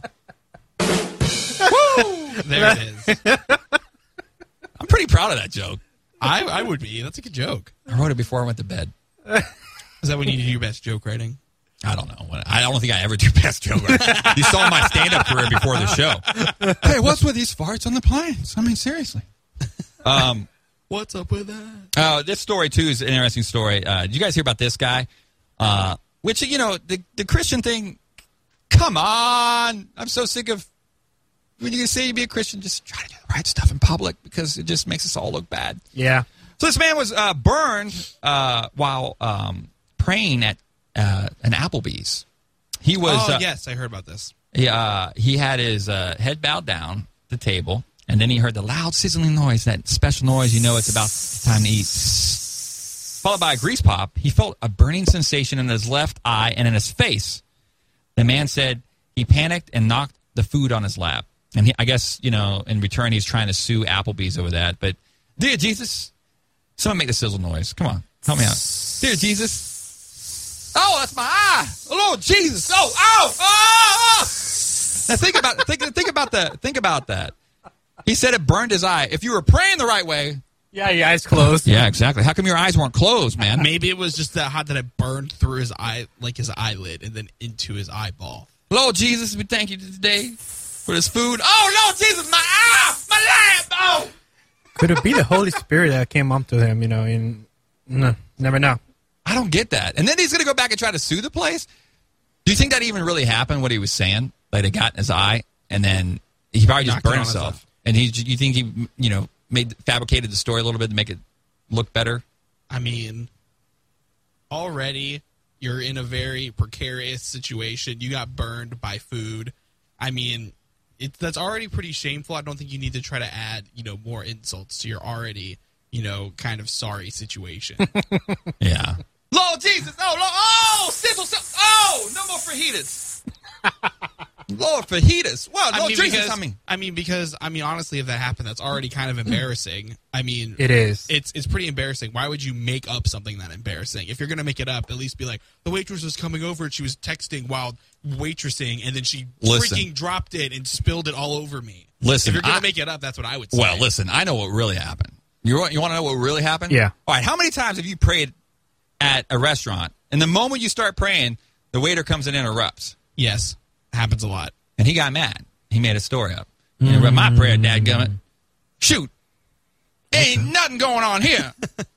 Speaker 9: There it is.
Speaker 8: I'm pretty proud of that joke.
Speaker 9: I, I would be. That's a good joke.
Speaker 8: I wrote it before I went to bed.
Speaker 9: Is that when you do your best joke writing?
Speaker 8: I don't know. I don't think I ever do best joke. You saw my stand-up career before the show. Hey, what's with these farts on the planes? I mean, seriously. Um,
Speaker 9: What's up with that?
Speaker 8: uh, this story, too, is an interesting story. Uh, did you guys hear about this guy? Uh, which, you know, the, the Christian thing, come on. I'm so sick of when you say you be a Christian, just try to do the right stuff in public because it just makes us all look bad.
Speaker 10: Yeah.
Speaker 8: So this man was uh, burned uh, while um, praying at uh, an Applebee's. He was.
Speaker 9: Oh,
Speaker 8: uh,
Speaker 9: yes, I heard about this.
Speaker 8: He, uh, he had his uh, head bowed down at the table, and then he heard the loud sizzling noise, that special noise you know it's about time to eat. Followed by a grease pop. He felt a burning sensation in his left eye and in his face. The man said he panicked and knocked the food on his lap. And he, I guess, you know, in return, he's trying to sue Applebee's over that. But, dear Jesus, someone make the sizzle noise. Come on, help me out. Dear Jesus. Oh, that's my eye. Oh, Lord Jesus. Oh, oh, oh, oh. Now think about think think about that. Think about that. He said it burned his eye. If you were praying the right way.
Speaker 10: Yeah, your eyes closed.
Speaker 8: Yeah, exactly. How come your eyes weren't closed, man?
Speaker 9: Maybe it was just that hot that it burned through his eye, like his eyelid, and then into his eyeball.
Speaker 8: Lord Jesus, we thank you today for this food. Oh, Lord Jesus, my eye, my lamp. Oh.
Speaker 10: Could it be the Holy Spirit that came up to him, you know, and no, never know.
Speaker 8: I don't get that. And then he's going to go back and try to sue the place? Do you think that even really happened, what he was saying? Like, it got in his eye, and then he probably just
Speaker 9: Knocked it
Speaker 8: burned
Speaker 9: on
Speaker 8: himself.
Speaker 9: himself.
Speaker 8: And he, you think he, you know, made fabricated the story a little bit to make it look better?
Speaker 9: I mean, already you're in a very precarious situation. You got burned by food. I mean, it's that's already pretty shameful. I don't think you need to try to add, you know, more insults to your already, you know, kind of sorry situation.
Speaker 8: Yeah.
Speaker 9: Lord Jesus! Oh, Lord, oh, sizzle, sizzle, oh, no more fajitas.
Speaker 8: Lord fajitas. Well,
Speaker 9: I
Speaker 8: Lord
Speaker 9: mean,
Speaker 8: Jesus,
Speaker 9: because,
Speaker 8: I mean.
Speaker 9: I mean, because I mean, honestly, if that happened, that's already kind of embarrassing. I mean,
Speaker 10: It is.
Speaker 9: It's it's pretty embarrassing. Why would you make up something that embarrassing? If you're gonna make it up, at least be like, the waitress was coming over and she was texting while waitressing, and then she
Speaker 8: Listen.
Speaker 9: freaking dropped it and spilled it all over me.
Speaker 8: Listen,
Speaker 9: if you're gonna
Speaker 8: I-
Speaker 9: make it up, that's what I would say.
Speaker 8: Well, listen, I know what really happened. You want, you want to know what really happened?
Speaker 10: Yeah.
Speaker 8: All right, how many times have you prayed at a restaurant, and the moment you start praying, the waiter comes and interrupts?
Speaker 9: Yes, happens a lot.
Speaker 8: And he got mad. He made a story up. You interrupt my prayer, dadgummit. Shoot. Ain't nothing going on here.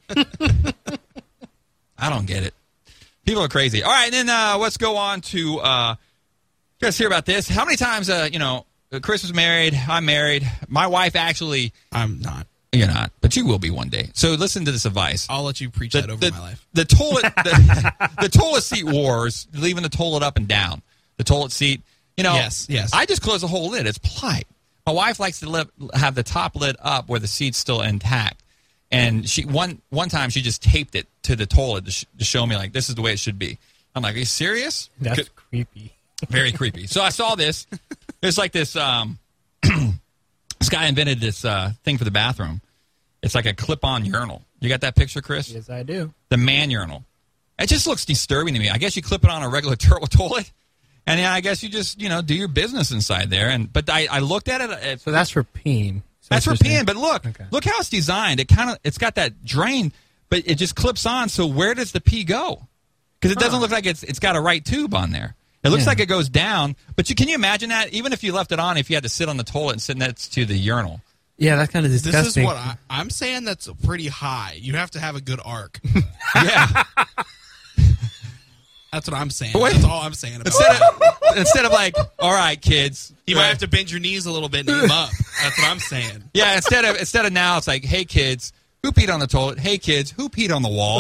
Speaker 8: I don't get it. People are crazy. All right, and then uh, let's go on to, uh, you guys hear about this? How many times, uh, you know, Chris was married, I'm married. My wife actually.
Speaker 9: I'm not.
Speaker 8: You're not, but you will be one day. So listen to this advice.
Speaker 9: I'll let you preach
Speaker 8: The,
Speaker 9: that over
Speaker 8: the,
Speaker 9: my life.
Speaker 8: the toilet, the, the toilet seat wars, leaving the toilet up and down. The toilet seat, you know.
Speaker 9: Yes, yes.
Speaker 8: I just close the whole lid. It's polite. My wife likes to live, have the top lid up where the seat's still intact. And she one one time she just taped it to the toilet to, sh- to show me, like, this is the way it should be. I'm like, are you serious?
Speaker 10: That's
Speaker 8: Could-
Speaker 10: creepy.
Speaker 8: Very creepy. So I saw this. There's like this. Um, this guy invented this uh, thing for the bathroom. It's like a clip-on urinal. You got that picture, Chris?
Speaker 10: Yes, I do.
Speaker 8: The man urinal. It just looks disturbing to me. I guess you clip it on a regular turtle toilet, and then I guess you just, you know, do your business inside there. And but I, I looked at it. it
Speaker 10: So that's for peeing. So
Speaker 8: that's for
Speaker 10: what you're saying-
Speaker 8: peeing. But look,
Speaker 10: Okay.
Speaker 8: look how it's designed. It kind of it's got that drain, but it just clips on. So where does the pee go? Because it doesn't
Speaker 10: Huh.
Speaker 8: look like it's it's got a right tube on there. It looks
Speaker 10: Yeah.
Speaker 8: like it goes down. But you can you imagine that? Even if you left it on, if you had to sit on the toilet and sit next to the urinal.
Speaker 10: Yeah, that's kind of
Speaker 9: This
Speaker 10: disgusting.
Speaker 9: is what I, I'm saying. That's pretty high. You have to have a good arc.
Speaker 8: Yeah.
Speaker 9: That's what I'm saying.
Speaker 8: Wait.
Speaker 9: That's all I'm saying about
Speaker 8: Instead
Speaker 9: it.
Speaker 8: of, instead of like, all right, kids.
Speaker 9: You might have to bend your knees a little bit and aim up. That's what I'm saying.
Speaker 8: Yeah, instead of instead of now, it's like, hey kids, who peed on the toilet? Hey kids, who peed on the wall?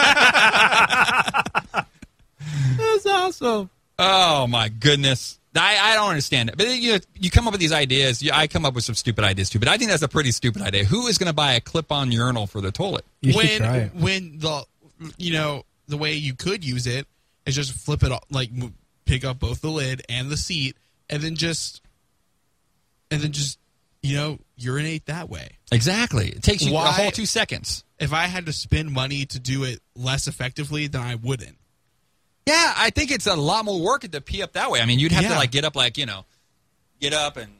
Speaker 10: That's awesome.
Speaker 8: Oh my goodness, I, I don't understand it. But you you come up with these ideas. You, I come up with some stupid ideas too. But I think that's a pretty stupid idea. Who is going to buy a clip-on urinal for the toilet?
Speaker 10: You should
Speaker 9: when
Speaker 10: try it.
Speaker 9: when the you know the way you could use it is just flip it off, like mo- pick up both the lid and the seat, and then just and then just you know urinate that way.
Speaker 8: Exactly. It takes you
Speaker 9: Why-
Speaker 8: a whole two seconds.
Speaker 9: If I had to spend money to do it less effectively, then I wouldn't.
Speaker 8: Yeah, I think it's a lot more work to pee up that way. I mean, you'd have to
Speaker 9: Yeah.
Speaker 8: like get up, like you know, get up and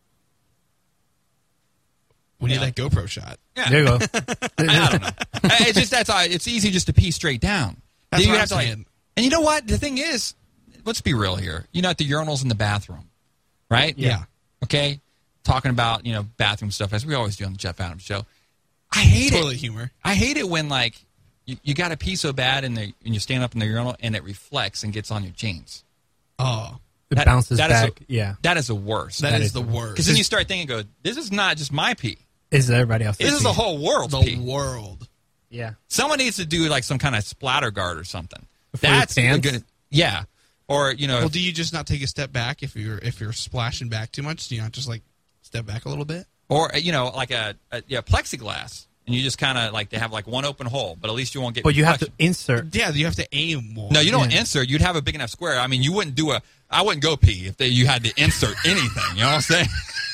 Speaker 9: We need
Speaker 8: Yeah.
Speaker 9: that GoPro shot.
Speaker 8: yeah.
Speaker 10: There you go.
Speaker 8: I don't know. It's just that's all. It's easy just to pee straight down.
Speaker 9: That's
Speaker 8: Then you
Speaker 9: what
Speaker 8: have
Speaker 9: I'm
Speaker 8: to, like-
Speaker 9: saying.
Speaker 8: and you know what? The thing is, let's be real here. You know, at the urinals in the bathroom, right?
Speaker 9: Yeah.
Speaker 8: Okay. Talking about you know bathroom stuff as we always do on the Jeff Adams Show. I hate
Speaker 9: Toilet
Speaker 8: it.
Speaker 9: humor.
Speaker 8: I hate it when like you, you got to pee so bad and, the, and you stand up in the urinal and it reflects and gets on your jeans.
Speaker 9: Oh,
Speaker 10: It
Speaker 8: That-
Speaker 10: bounces
Speaker 8: that is
Speaker 10: back.
Speaker 8: a-
Speaker 10: yeah.
Speaker 8: That is the worst.
Speaker 9: that
Speaker 10: That
Speaker 9: is,
Speaker 10: is
Speaker 9: the worst.
Speaker 8: Because then you start thinking, go, this is not just my pee.
Speaker 10: Is everybody else?
Speaker 8: This is the whole world's
Speaker 9: the
Speaker 8: pee.
Speaker 9: world.
Speaker 10: Yeah.
Speaker 8: Someone needs to do like some kind of splatter guard or something.
Speaker 10: Before your
Speaker 8: That's a
Speaker 10: pants?
Speaker 8: good. Yeah. Or you know,
Speaker 9: Well, do you just not take a step back if you're if you're splashing back too much? Do you not just like step back a little bit?
Speaker 8: or you know, like a, a yeah plexiglass, and you just kind of like they have like one open hole, but at least you won't get.
Speaker 10: But you have to
Speaker 8: reflection.
Speaker 10: insert.
Speaker 9: Yeah, you have to aim more.
Speaker 8: No, you don't
Speaker 10: Yeah.
Speaker 8: insert. You'd have a big enough square. I mean, you wouldn't do a. I wouldn't go pee if they, you had to insert anything. You know what I'm saying?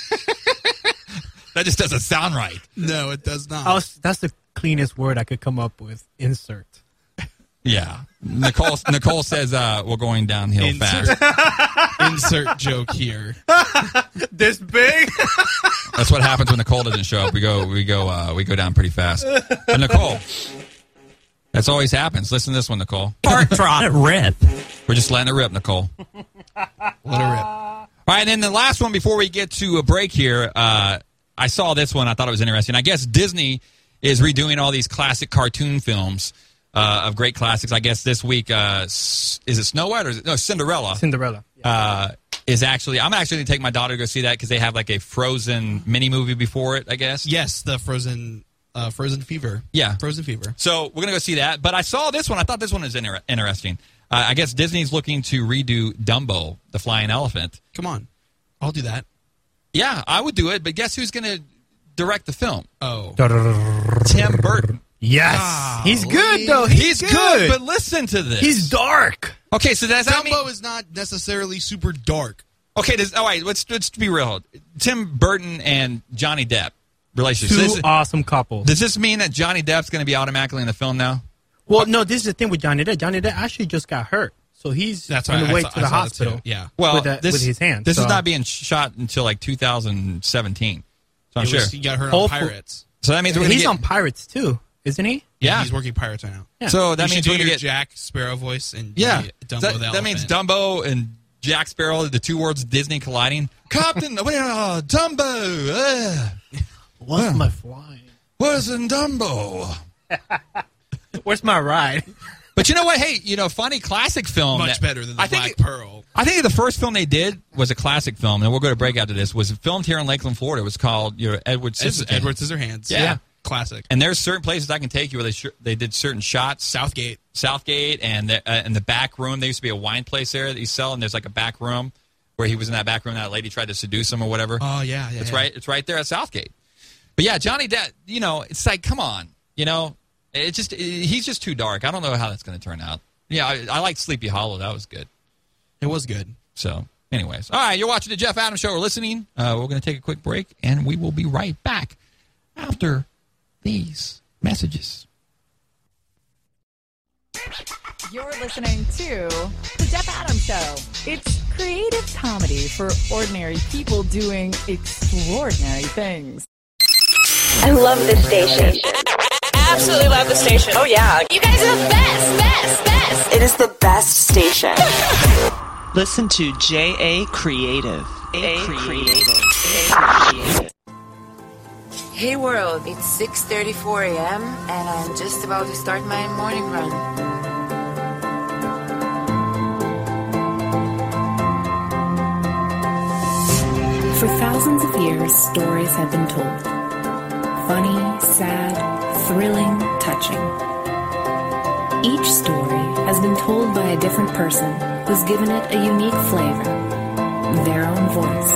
Speaker 8: That just doesn't sound right.
Speaker 9: No, it does not.
Speaker 10: I was, that's the cleanest word I could come up with. Insert.
Speaker 8: Yeah. Nicole Nicole says uh, we're going downhill
Speaker 9: Insert.
Speaker 8: fast.
Speaker 9: Insert joke here.
Speaker 10: This big?
Speaker 8: That's what happens when Nicole doesn't show up. We go we go uh, we go down pretty fast. But Nicole, that's always happens. Listen to this one, Nicole.
Speaker 2: Part trot rip.
Speaker 8: We're just letting it rip, Nicole.
Speaker 9: Let her rip.
Speaker 8: All right, and then the last one before we get to a break here, uh, I saw this one. I thought it was interesting. I guess Disney is redoing all these classic cartoon films uh, of great classics. I guess this week, uh, S- is it Snow White or is it, no, Cinderella?
Speaker 10: Cinderella.
Speaker 8: Uh, is actually, I'm actually going to take my daughter to go see that because they have like a Frozen mini movie before it, I guess.
Speaker 9: Yes, the Frozen uh, Frozen Fever.
Speaker 8: Yeah.
Speaker 9: Frozen Fever.
Speaker 8: So we're going to go see that. But I saw this one. I thought this one was inter- interesting. Uh, I guess Disney's looking to redo Dumbo, the flying elephant.
Speaker 9: Come on. I'll do that.
Speaker 8: Yeah, I would do it. But guess who's going to direct the film?
Speaker 9: Oh.
Speaker 8: Tim Burton.
Speaker 10: Yes.
Speaker 9: Golly.
Speaker 10: He's good, though. He's,
Speaker 8: He's
Speaker 10: good.
Speaker 8: good, but listen to this.
Speaker 10: He's dark.
Speaker 8: Okay, so does that mean...
Speaker 9: Dumbo is not necessarily super dark.
Speaker 8: Okay, does, all right, let's, let's be real. Tim Burton and Johnny Depp relationship.
Speaker 10: Two
Speaker 8: So this-
Speaker 10: awesome couples.
Speaker 8: Does this mean that Johnny Depp's going to be automatically in the film now?
Speaker 10: Well, no, this is the thing with Johnny Depp. Johnny Depp actually just got hurt. So he's
Speaker 9: That's
Speaker 10: on
Speaker 9: right.
Speaker 10: the way
Speaker 9: I saw-
Speaker 10: to
Speaker 9: I
Speaker 10: the
Speaker 9: saw that
Speaker 10: hospital.
Speaker 9: too. Yeah.
Speaker 8: Well,
Speaker 10: with, that,
Speaker 8: this,
Speaker 10: with his hand.
Speaker 8: This
Speaker 10: so.
Speaker 8: is not being shot until like two thousand seventeen. So I'm
Speaker 9: It
Speaker 8: sure.
Speaker 9: was- he got hurt on
Speaker 10: Hopefully-
Speaker 9: Pirates.
Speaker 8: So that means we're going to
Speaker 10: He's
Speaker 8: get...
Speaker 10: on Pirates, too, isn't he?
Speaker 8: Yeah.
Speaker 9: He's working Pirates right now.
Speaker 10: Yeah.
Speaker 8: So that
Speaker 9: you
Speaker 8: means
Speaker 9: should
Speaker 8: we're
Speaker 9: do
Speaker 8: going to
Speaker 9: your
Speaker 8: get...
Speaker 9: Jack Sparrow voice and
Speaker 8: Yeah.
Speaker 9: Dumbo
Speaker 8: that,
Speaker 9: the
Speaker 8: that means
Speaker 9: elephant.
Speaker 8: Dumbo and Jack Sparrow, the two words Disney colliding. Captain, wait, uh, Dumbo. Uh,
Speaker 10: What's my flying?
Speaker 8: where's in Dumbo?
Speaker 10: Where's my ride?
Speaker 8: But you know what? Hey, you know, funny classic film.
Speaker 9: Much
Speaker 8: that-
Speaker 9: better than the
Speaker 8: I think
Speaker 9: Black Pearl.
Speaker 8: I think the first film they did was a classic film, and we'll go to break after this, was filmed here in Lakeland, Florida. It was called you know, Edward
Speaker 9: It's
Speaker 8: Scissorhands.
Speaker 9: Edward Scissorhands.
Speaker 8: Yeah.
Speaker 9: Classic.
Speaker 8: And there's certain places I can take you where they sh- they did certain shots.
Speaker 9: Southgate.
Speaker 8: Southgate, and the, uh, in the back room, there used to be a wine place there that you sell, and there's like a back room where he was in that back room, and that lady tried to seduce him or whatever.
Speaker 9: Oh, yeah, yeah.
Speaker 8: It's
Speaker 9: yeah.
Speaker 8: right. It's right there at Southgate. But yeah, Johnny Depp. You know, it's like, come on. You know, it just it, he's just too dark. I don't know how that's going to turn out. Yeah, I, I like Sleepy Hollow. That was good.
Speaker 9: It was good.
Speaker 8: So, anyways, all right. You're watching the Jeff Adams Show or listening. Uh, we're going to take a quick break, and we will be right back after these messages.
Speaker 5: You're listening to The Jeff Adams Show. It's creative comedy for ordinary people doing extraordinary things.
Speaker 11: I love this station. Absolutely love the station. Oh, yeah. You guys are the best, best, best. It is the best station.
Speaker 12: Listen to J A Creative. A Creative. A Creative.
Speaker 13: Hey world, it's six thirty-four a.m. and I'm just about to start my morning run.
Speaker 14: For thousands of years, stories have been told. Funny, sad, thrilling, touching. Each story has been told by a different person who's given it a unique flavor, their own voice.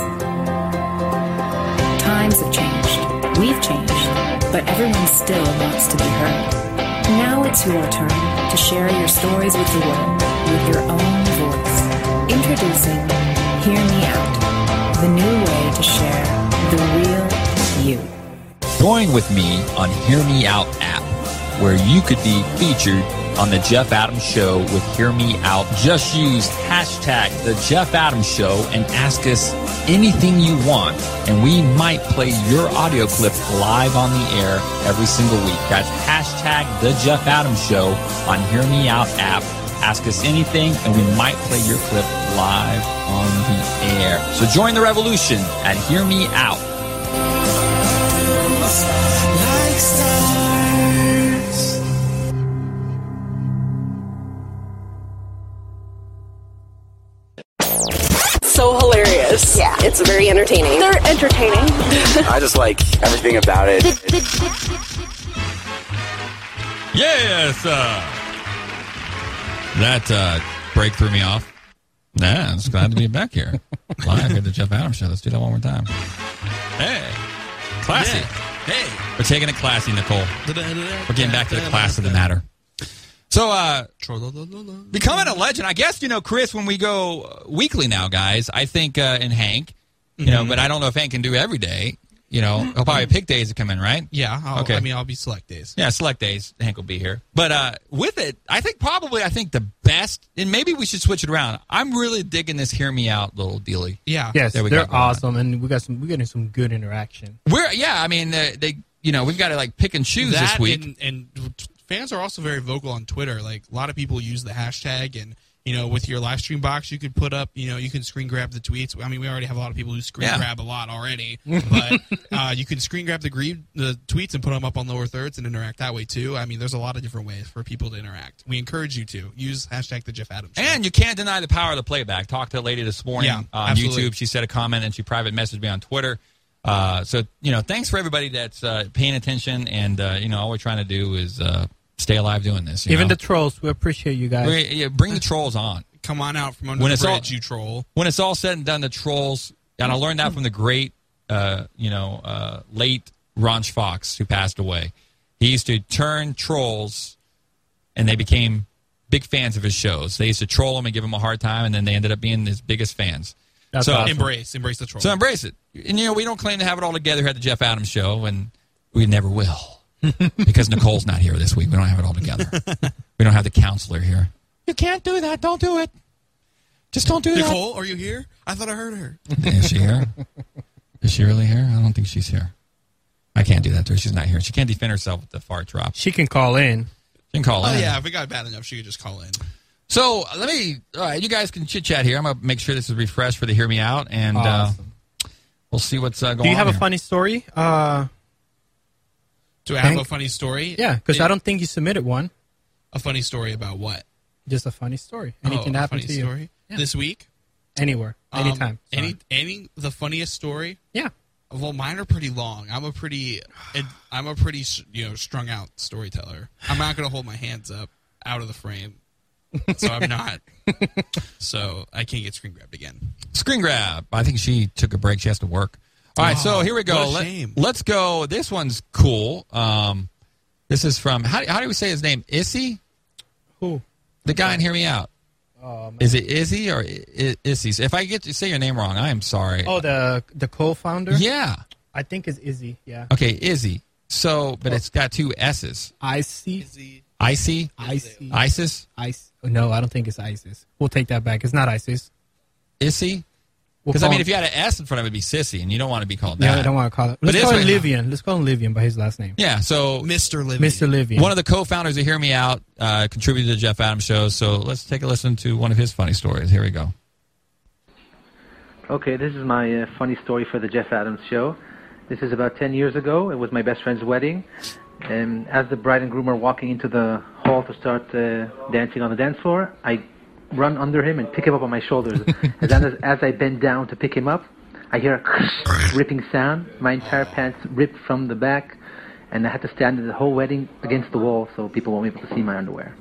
Speaker 14: Times have changed, we've changed, but everyone still wants to be heard. Now it's your turn to share your stories with the world with your own voice. Introducing Hear Me Out, the new way to share the real you.
Speaker 2: Join with me on Hear Me Out app, where you could be featured on The Jeff Adams Show with Hear Me Out. Just use hashtag The Jeff Adams Show and ask us anything you want, and we might play your audio clip live on the air every single week. That's hashtag The Jeff Adams Show on Hear Me Out app. Ask us anything, and we might play your clip live on the air. So join the revolution at Hear Me Out.
Speaker 15: Like stars.
Speaker 11: So hilarious. Yeah, it's very entertaining. They're entertaining.
Speaker 16: I just like everything about it.
Speaker 8: Yes, uh, that uh, break threw me off. Nah, I'm just glad to be back here. Live at the Jeff Adams Show. Let's do that one more time. Hey, classy.
Speaker 9: Yeah. Hey.
Speaker 8: We're taking it classy, Nicole. We're getting back to the class of the matter. So, uh, becoming a legend, I guess, you know, Chris, when we go weekly now, guys, I think, uh, and Hank, you know,
Speaker 9: Mhm.
Speaker 8: but I don't know if Hank can do every day. You know, he'll probably pick days to come in, right?
Speaker 9: Yeah. I'll,
Speaker 8: Okay.
Speaker 9: I mean, I'll be select days.
Speaker 8: Yeah, select days. Hank will be here. But uh, with it, I think probably, I think the best, and maybe we should switch it around. I'm really digging this Hear Me Out little dealie.
Speaker 9: Yeah.
Speaker 10: Yes,
Speaker 8: That we
Speaker 10: they're
Speaker 8: got going on.
Speaker 10: awesome, and we got some. We're getting some good interaction.
Speaker 8: We're, yeah, I mean, they, they you know, we've got to like pick and choose
Speaker 9: That
Speaker 8: this week.
Speaker 9: And, and fans are also very vocal on Twitter. Like, a lot of people use the hashtag, and, you know, with your live stream box, you could put up, you know, you can screen grab the tweets. I mean, we already have a lot of people who screen
Speaker 8: Yeah.
Speaker 9: grab a lot already, but uh, you can screen grab the, gre- the tweets and put them up on lower thirds and interact that way, too. I mean, there's a lot of different ways for people to interact. We encourage you to use hashtag the Jeff Adams Show.
Speaker 8: And you can't deny the power of the playback. Talked to a lady this morning
Speaker 9: Yeah,
Speaker 8: on
Speaker 9: absolutely.
Speaker 8: YouTube. She said a comment and she private messaged me on Twitter. Uh, so, you know, thanks for everybody that's uh, paying attention. And, uh, you know, all we're trying to do is uh, stay alive doing this. You
Speaker 10: Even
Speaker 8: know?
Speaker 10: the trolls, we appreciate you guys.
Speaker 8: We, yeah, bring the trolls on.
Speaker 9: Come on out from under
Speaker 8: When
Speaker 9: the
Speaker 8: it's
Speaker 9: bridge,
Speaker 8: all-
Speaker 9: you troll.
Speaker 8: When it's all said and done, the trolls, and I learned that from the great, uh, you know, uh, late Ron Fox, who passed away. He used to turn trolls, and they became big fans of his shows. They used to troll him and give him a hard time, and then they ended up being his biggest fans.
Speaker 9: That's
Speaker 8: so
Speaker 9: awesome. Embrace, embrace the troll.
Speaker 8: So embrace it. And, you know, we don't claim to have it all together here at the Jeff Adams Show, and we never will. Because Nicole's not here this week. We don't have it all together. We don't have the counselor here. You can't do that. Don't do it. Just don't do that.
Speaker 9: Nicole, are you here? I thought I heard her.
Speaker 8: Is she here? Is she really here? I don't think she's here. I can't do that to her. She's not here. She can't defend herself with the fart drop.
Speaker 10: She can call in.
Speaker 8: She can call
Speaker 9: Oh,
Speaker 8: in.
Speaker 9: yeah, if it got bad enough, she could just call in.
Speaker 8: So let me, all right, you guys can chit-chat here. I'm going to make sure this is refreshed for the Hear Me Out, and
Speaker 10: Awesome.
Speaker 8: uh, we'll see what's uh, going on
Speaker 10: Do you have
Speaker 8: here.
Speaker 10: a funny story? Uh,
Speaker 9: Do I have
Speaker 10: Hank?
Speaker 9: a funny story?
Speaker 10: Yeah, because
Speaker 9: It-
Speaker 10: I don't think you submitted one.
Speaker 9: A funny story about what?
Speaker 10: Just a funny story.
Speaker 9: Oh,
Speaker 10: Anything
Speaker 9: a
Speaker 10: that happened
Speaker 9: funny
Speaker 10: to you.
Speaker 9: story?
Speaker 10: Yeah.
Speaker 9: This week?
Speaker 10: Anywhere.
Speaker 9: Um,
Speaker 10: Anytime.
Speaker 9: Any,
Speaker 10: Sorry.
Speaker 9: any, the funniest story?
Speaker 10: Yeah.
Speaker 9: Well, mine are pretty long. I'm a pretty, I'm a pretty, you know, strung out storyteller. I'm not going to hold my hands up out of the frame, so I'm not. So I can't get screen grabbed again.
Speaker 8: Screen grab. I think she took a break. She has to work. All right,
Speaker 9: Oh,
Speaker 8: so here we go.
Speaker 9: what a
Speaker 8: Let,
Speaker 9: shame.
Speaker 8: let's go. This one's cool. Um, this is from, how, how do we say his name? Issy?
Speaker 10: Who?
Speaker 8: The guy in Hear Me Out.
Speaker 10: Oh, man.
Speaker 8: Is it Izzy or I- Issy? So if I get to say your name wrong, I am sorry.
Speaker 10: Oh, the the co-founder?
Speaker 8: Yeah.
Speaker 10: I think it's Izzy, yeah.
Speaker 8: Okay, Izzy. So, but it's got two S's.
Speaker 10: Icy?
Speaker 8: Icy?
Speaker 10: Icy.
Speaker 8: ISIS?
Speaker 10: Ice. No, I don't think it's ISIS. We'll take that back. It's not ISIS.
Speaker 8: Issy?
Speaker 10: We'll
Speaker 8: Because, I
Speaker 10: call
Speaker 8: mean,
Speaker 10: him-
Speaker 8: if you had an S in front of it, it'd be Sissy, and you don't want to be called
Speaker 10: No,
Speaker 8: that.
Speaker 10: I don't want to call it.
Speaker 8: But
Speaker 10: Let's
Speaker 8: this
Speaker 10: call him
Speaker 8: way-
Speaker 10: Livian. Let's call him Livian by his last name.
Speaker 8: Yeah, so
Speaker 9: Mister Livian.
Speaker 10: Mister Livian.
Speaker 8: one of the co-founders of Hear Me Out uh, contributed to the Jeff Adams Show, so let's take a listen to one of his funny stories. Here we go.
Speaker 17: Okay, this is my uh, funny story for the Jeff Adams Show. This is about ten years ago. It was my best friend's wedding. And as the bride and groom are walking into the hall to start uh, dancing on the dance floor, I run under him and pick him up on my shoulders. as, as, as I bend down to pick him up, I hear a ripping sound. My entire pants ripped from the back, and I had to stand the whole wedding against the wall so people won't be able to see my underwear.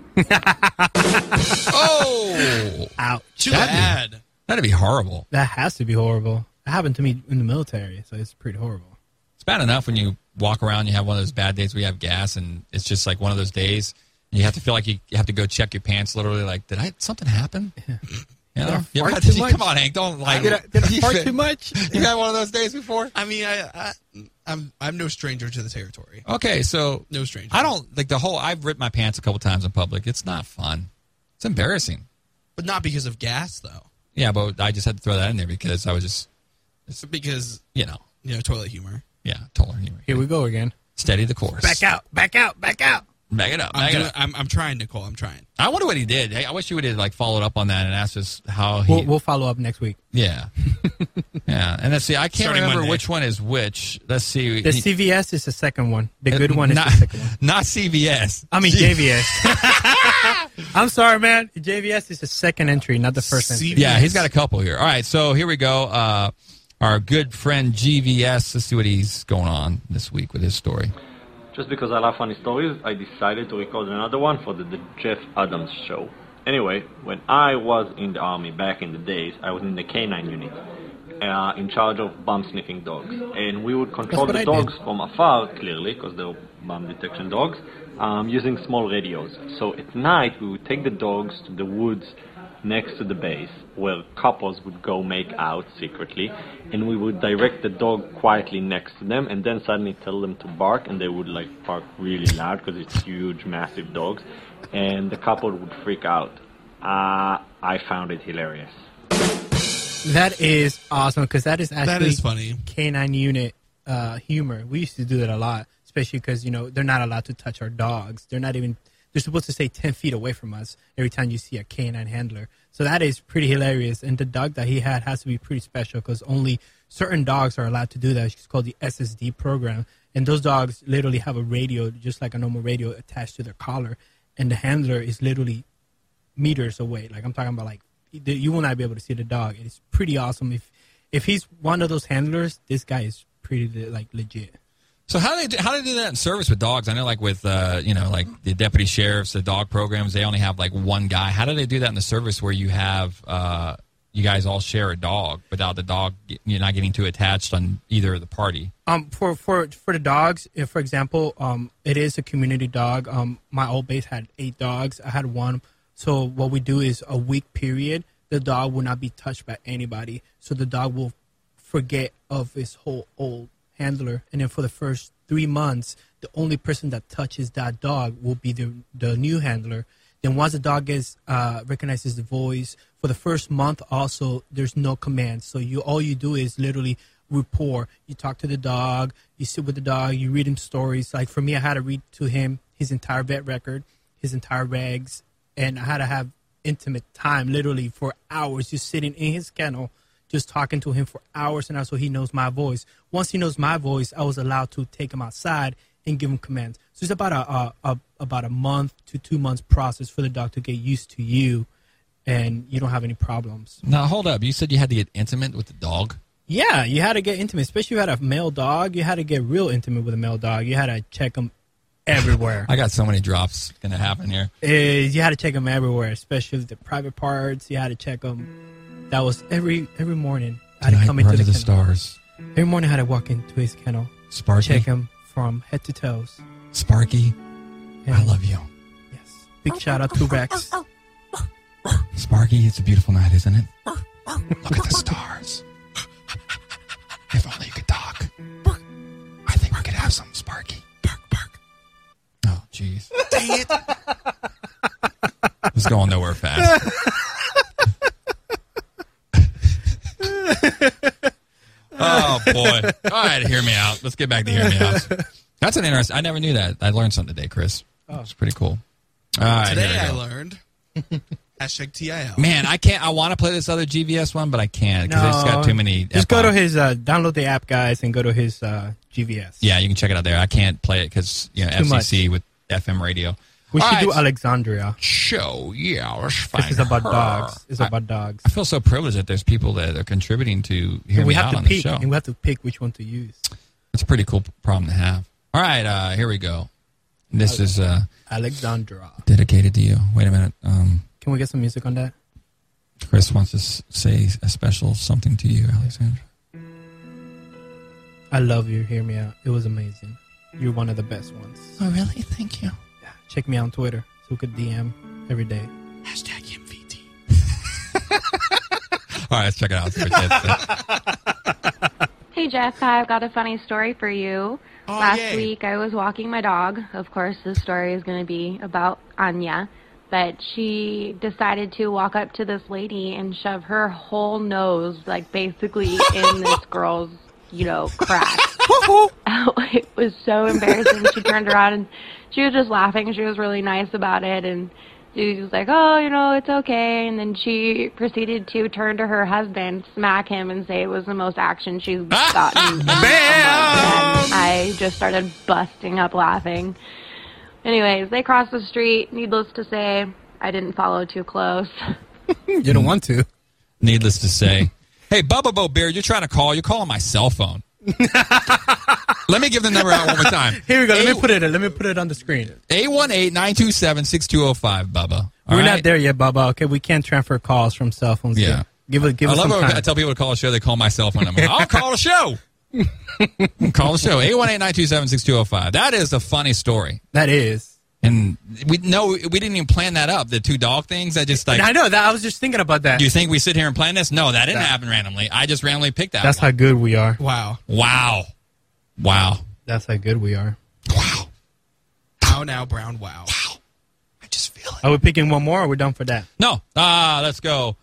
Speaker 8: Oh!
Speaker 10: Ouch.
Speaker 9: Too
Speaker 8: That'd be-
Speaker 9: bad.
Speaker 8: That'd be horrible.
Speaker 10: That has to be horrible. It happened to me in the military, so it's pretty horrible.
Speaker 8: It's bad enough when you walk around, you have one of those bad days where you have gas, and it's just like one of those days, and you have to feel like you, you have to go check your pants literally, like, did I something happen? You know?
Speaker 10: Did I
Speaker 8: You ever
Speaker 10: fart
Speaker 8: had
Speaker 10: too
Speaker 8: to-
Speaker 10: much?
Speaker 8: Come on, Hank, don't like
Speaker 10: Did I, did I fart too much?
Speaker 8: You had one of those days before?
Speaker 9: I mean, I, I, I'm, I'm no stranger to the territory.
Speaker 8: Okay, so
Speaker 9: No stranger.
Speaker 8: I don't like the whole. I've ripped my pants a couple times in public. It's not fun. It's embarrassing.
Speaker 9: But not because of gas, though.
Speaker 8: Yeah, but I just had to throw that in there because I was just,
Speaker 9: It's because,
Speaker 8: you know,
Speaker 9: you know, toilet humor.
Speaker 8: yeah, told her anyway.
Speaker 10: Here we go again.
Speaker 8: Steady the course.
Speaker 10: Back out, back out, back out.
Speaker 8: Back it up.
Speaker 9: I'm,
Speaker 8: Back it
Speaker 9: doing,
Speaker 8: up.
Speaker 9: I'm, I'm trying, Nicole. I'm trying.
Speaker 8: I wonder what he did. I I wish you would have like followed up on that and asked us how he.
Speaker 10: We'll, we'll follow up next week.
Speaker 8: Yeah, yeah. And let's see. I can't
Speaker 9: Starting
Speaker 8: remember
Speaker 9: Monday.
Speaker 8: which one is which. Let's see.
Speaker 10: The C V S is the second one. The good one is
Speaker 8: not,
Speaker 10: the second one.
Speaker 8: Not C V S.
Speaker 10: I mean J V S. I'm sorry, man. J V S is the second entry, not the first entry.
Speaker 8: Yeah, he's got a couple here. All right, so here we go. Uh, our good friend G V S. Let's see what he's going on this week with his story.
Speaker 18: Just because I love funny stories, I decided to record another one for the, the Jeff Adams Show. Anyway, when I was in the army back in the days, I was in the K nine unit, uh, in charge of bum-sniffing dogs. And we would control
Speaker 10: That's
Speaker 18: the
Speaker 10: what I
Speaker 18: dogs from afar, clearly, because they were bum detection dogs, um, using small radios. So at night, we would take the dogs to the woods next to the base, where couples would go make out secretly, and we would direct the dog quietly next to them, and then suddenly tell them to bark, and they would like bark really loud because it's huge, massive dogs, and the couple would freak out. Uh, I found it hilarious.
Speaker 10: That is awesome because that is actually
Speaker 9: That is funny.
Speaker 10: K nine unit uh, humor. We used to do that a lot, especially because you know they're not allowed to touch our dogs. They're not even. They're supposed to stay ten feet away from us every time you see a K nine handler. So that is pretty hilarious. And the dog that he had has to be pretty special because only certain dogs are allowed to do that. It's called the S S D program. And those dogs literally have a radio, just like a normal radio, attached to their collar. And the handler is literally meters away. Like I'm talking about like, you will not be able to see the dog. It's pretty awesome. If if he's one of those handlers, this guy is pretty like legit.
Speaker 8: So how do they do, how do they do that in service with dogs? I know, like with uh, you know, like the deputy sheriffs, the dog programs, they only have like one guy. How do they do that in the service where you have uh, you guys all share a dog without the dog, you're not getting too attached on either of the party?
Speaker 10: Um, for for for the dogs, if, for example, um, it is a community dog. Um, my old base had eight dogs. I had one. So what we do is a week period, the dog will not be touched by anybody. So the dog will forget of his whole old handler, and then for the first three months, the only person that touches that dog will be the the new handler. Then once the dog gets uh, recognizes the voice, for the first month also there's no commands. So you all you do is literally rapport. You talk to the dog, you sit with the dog, you read him stories. Like for me, I had to read to him his entire vet record, his entire regs, and I had to have intimate time, literally for hours, just sitting in his kennel, just talking to him for hours and hours so he knows my voice. Once he knows my voice, I was allowed to take him outside and give him commands. So it's about a, a, a about a month to two months process for the dog to get used to you, and you don't have any problems.
Speaker 8: Now, hold up. You said you had to get intimate with the dog?
Speaker 10: Yeah, you had to get intimate. Especially if you had a male dog, you had to get real intimate with a male dog. You had to check him everywhere.
Speaker 8: I got so many drops going to happen here.
Speaker 10: Uh, you had to check him everywhere, especially the private parts. You had to check them. That was every every morning. I had
Speaker 8: Tonight,
Speaker 10: to come into the,
Speaker 8: the
Speaker 10: kennel.
Speaker 8: stars.
Speaker 10: Every morning I had to walk into his kennel.
Speaker 8: Sparky.
Speaker 10: Check him from head to toes.
Speaker 8: Sparky,
Speaker 10: And
Speaker 8: I love you.
Speaker 10: Yes. Big shout out to Rex.
Speaker 8: Sparky, it's a beautiful night, isn't it? Look at the stars. If only you could talk. I think we could have some Sparky. Bark, bark. Oh, jeez.
Speaker 9: Dang it.
Speaker 8: It's going nowhere fast. Oh, boy. All right, hear me out. Let's get back to hear me out. That's an interesting. I never knew that. I learned something today, Chris.
Speaker 10: Oh.
Speaker 8: It's pretty cool. All right,
Speaker 9: Today
Speaker 8: here we
Speaker 9: I
Speaker 8: go.
Speaker 9: learned. Hashtag T I L.
Speaker 8: Man, I can't. I want to play this other G V S one, but I can't because it's got too many.
Speaker 10: Just go to
Speaker 8: F-bombs.
Speaker 10: his, uh, download the app, guys, and go to his uh, G V S.
Speaker 8: Yeah, you can check it out there. I can't play it because you know
Speaker 10: Too
Speaker 8: F C C
Speaker 10: much.
Speaker 8: with F M radio.
Speaker 10: We
Speaker 8: All
Speaker 10: should
Speaker 8: right.
Speaker 10: do Alexandria.
Speaker 8: Show, yeah, let's find
Speaker 10: This is about
Speaker 8: her.
Speaker 10: dogs. It's
Speaker 8: I-
Speaker 10: about dogs.
Speaker 8: I feel so privileged that there's people that are contributing to hear
Speaker 10: And we
Speaker 8: me
Speaker 10: have
Speaker 8: out
Speaker 10: to
Speaker 8: on the
Speaker 10: pick,
Speaker 8: show.
Speaker 10: and we have to pick which one to use.
Speaker 8: It's a pretty cool problem to have. All right, uh, here we go. This is uh,
Speaker 10: Alexandra.
Speaker 8: dedicated to you. Wait a minute. Um,
Speaker 10: Can we get some music on that?
Speaker 8: Chris wants to s- say a special something to you, Alexandra.
Speaker 10: I love you. Hear me out. It was amazing. You're one of the best ones.
Speaker 8: Oh, really? Thank you.
Speaker 10: Yeah. Check me out on Twitter so we could D M every day.
Speaker 9: Hashtag M V T.
Speaker 8: All right, let's check it out. See what it says.
Speaker 19: Hey Jeff, I've got a funny story for you.
Speaker 9: Oh,
Speaker 19: Last
Speaker 9: yay.
Speaker 19: week I was walking my dog. Of course, this story is going to be about Anya. But she decided to walk up to this lady and shove her whole nose, like, basically in this girl's, you know, crack. It was so embarrassing. She turned around and she was just laughing. She was really nice about it. And she was like, oh, you know, it's okay. And then she proceeded to turn to her husband, smack him, and say it was the most action she's gotten. in
Speaker 9: Bam!
Speaker 19: And I just started busting up laughing. Anyways, they crossed the street. Needless to say, I didn't follow too close.
Speaker 10: You don't want to.
Speaker 8: Needless to say. Hey, Bubba Bo Beard, you're trying to call. You're calling my cell phone. Let me give the number out one more time.
Speaker 10: Here we go. Let
Speaker 8: A-
Speaker 10: me put it. Let me put it on the screen.
Speaker 8: eight one eight, nine two seven, six two zero five, Bubba. All
Speaker 10: We're
Speaker 8: right?
Speaker 10: not there yet, Bubba. Okay, we can't transfer calls from cell phones.
Speaker 8: Yeah.
Speaker 10: yet. Give it. Give
Speaker 8: I
Speaker 10: us
Speaker 8: love
Speaker 10: some
Speaker 8: when
Speaker 10: time.
Speaker 8: I tell people to call a show, they call my cell phone number. I'll call the show. Call the show. eight one eight, nine two seven, six two zero five. That is a funny story.
Speaker 10: That is.
Speaker 8: And we no, we didn't even plan that up. The two dog things. I just like.
Speaker 10: And I know that. I was just thinking about that.
Speaker 8: Do you think we sit here and plan this? No, that didn't
Speaker 10: That-
Speaker 8: happen randomly. I just randomly picked that.
Speaker 10: That's
Speaker 8: one.
Speaker 10: how good we are.
Speaker 9: Wow.
Speaker 8: Wow. Wow.
Speaker 10: That's how good we are.
Speaker 8: Wow.
Speaker 9: How now, Brown? Wow.
Speaker 8: Wow. I just feel it.
Speaker 10: Are we picking one more? Or we're done for that.
Speaker 8: No. Ah, let's go.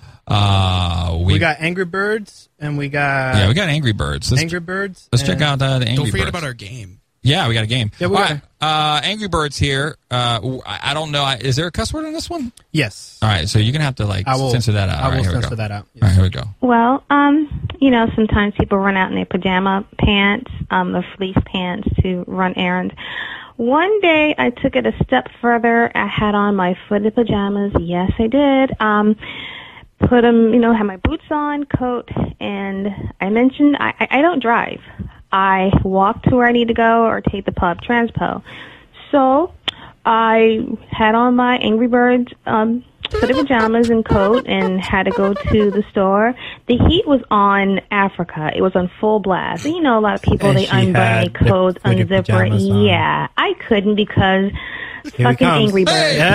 Speaker 8: Uh, we,
Speaker 10: We got Angry Birds and we got
Speaker 8: yeah, we got Angry Birds. Let's,
Speaker 10: Angry Birds.
Speaker 8: let's check
Speaker 10: and-
Speaker 8: out uh, the Angry
Speaker 9: Don't forget
Speaker 8: Birds.
Speaker 9: about our game.
Speaker 8: Yeah, we got a game.
Speaker 10: Yeah, we
Speaker 8: All
Speaker 10: got-
Speaker 8: right. Uh, Angry Birds here. Uh, w- I I don't know. I- Is there a cuss word in this one?
Speaker 10: Yes.
Speaker 8: All right, so you're gonna have to like
Speaker 10: I will
Speaker 8: censor that out.
Speaker 10: I
Speaker 8: All right,
Speaker 10: will
Speaker 8: here we
Speaker 10: censor
Speaker 8: go.
Speaker 10: that out.
Speaker 8: All right, here we go.
Speaker 20: Well, um, you know, sometimes people run out in their pajama pants, um, the fleece pants to run errands. One day I took it a step further. I had on my footed pajamas. Yes, I did. Um, put them, you know, had my boots on, coat, and I mentioned I, I I don't drive. I walk to where I need to go or take the pub transpo. So I had on my Angry Birds um, footed pajamas and coat and had to go to the store. The heat was on Africa. It was on full blast. And you know, a lot of people,
Speaker 10: And
Speaker 20: they
Speaker 10: she
Speaker 20: unbutton their
Speaker 10: had
Speaker 20: clothes,
Speaker 10: the footed
Speaker 20: unzip it.
Speaker 10: pajamas on.
Speaker 20: Yeah, I couldn't because
Speaker 10: Here it
Speaker 20: fucking
Speaker 10: comes.
Speaker 20: Angry Birds.
Speaker 10: Hey!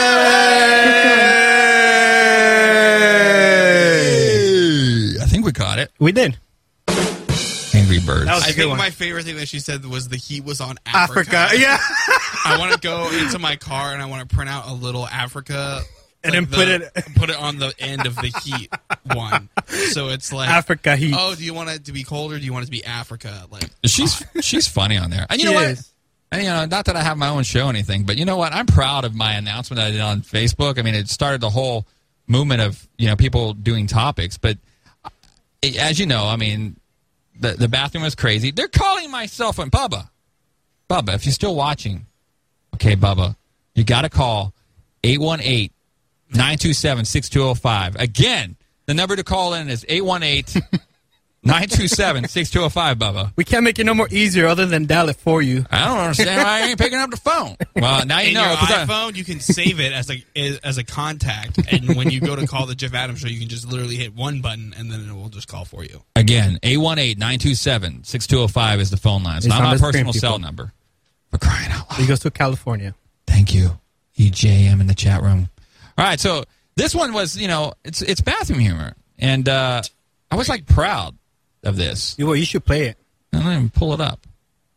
Speaker 8: I think we caught it.
Speaker 10: We did.
Speaker 8: Angry Birds.
Speaker 9: I think my favorite thing that she said was the heat was on Africa.
Speaker 10: Africa, yeah.
Speaker 9: I want to go into my car and I want to print out a little Africa
Speaker 10: And
Speaker 9: like
Speaker 10: then put
Speaker 9: the-
Speaker 10: it-
Speaker 9: put it on the end of the heat one. So it's like
Speaker 10: Africa heat.
Speaker 9: Oh, do you want it to be cold or do you want it to be Africa? Like
Speaker 8: She's she's funny on there. And you
Speaker 10: She
Speaker 8: know what?
Speaker 10: is.
Speaker 8: And, you know, not that I have my own show or anything, but you know what? I'm proud of my announcement that I did on Facebook. I mean, it started the whole movement of, you know, people doing topics. But eh, as you know, I mean, the the bathroom was crazy. They're calling my cell phone. Bubba. Bubba, if you're still watching, okay, Bubba, you got to call eight one eight, nine two seven, six two zero five. Again, the number to call in is eight one eight, nine two seven, six two zero five, Bubba.
Speaker 10: We can't make it no more easier other than dial it for you.
Speaker 8: I don't understand why I ain't picking up the phone. Well, now you
Speaker 9: in
Speaker 8: know.
Speaker 9: your
Speaker 8: 'cause I-
Speaker 9: iPhone, you can save it as a as a contact, and when you go to call the Jeff Adams Show, you can just literally hit one button, and then it will just call for you.
Speaker 8: Again, eight one eight, nine two seven, six two zero five is the phone line. It's,
Speaker 10: It's
Speaker 8: not
Speaker 10: on
Speaker 8: my
Speaker 10: the screen,
Speaker 8: personal cell
Speaker 10: people.
Speaker 8: number. For crying out loud.
Speaker 10: He goes to California.
Speaker 8: Thank you, E J M in the chat room. All right, so this one was, you know, it's it's bathroom humor, and uh, I was like proud of this.
Speaker 10: You, well, you should play it.
Speaker 8: I don't even pull it up.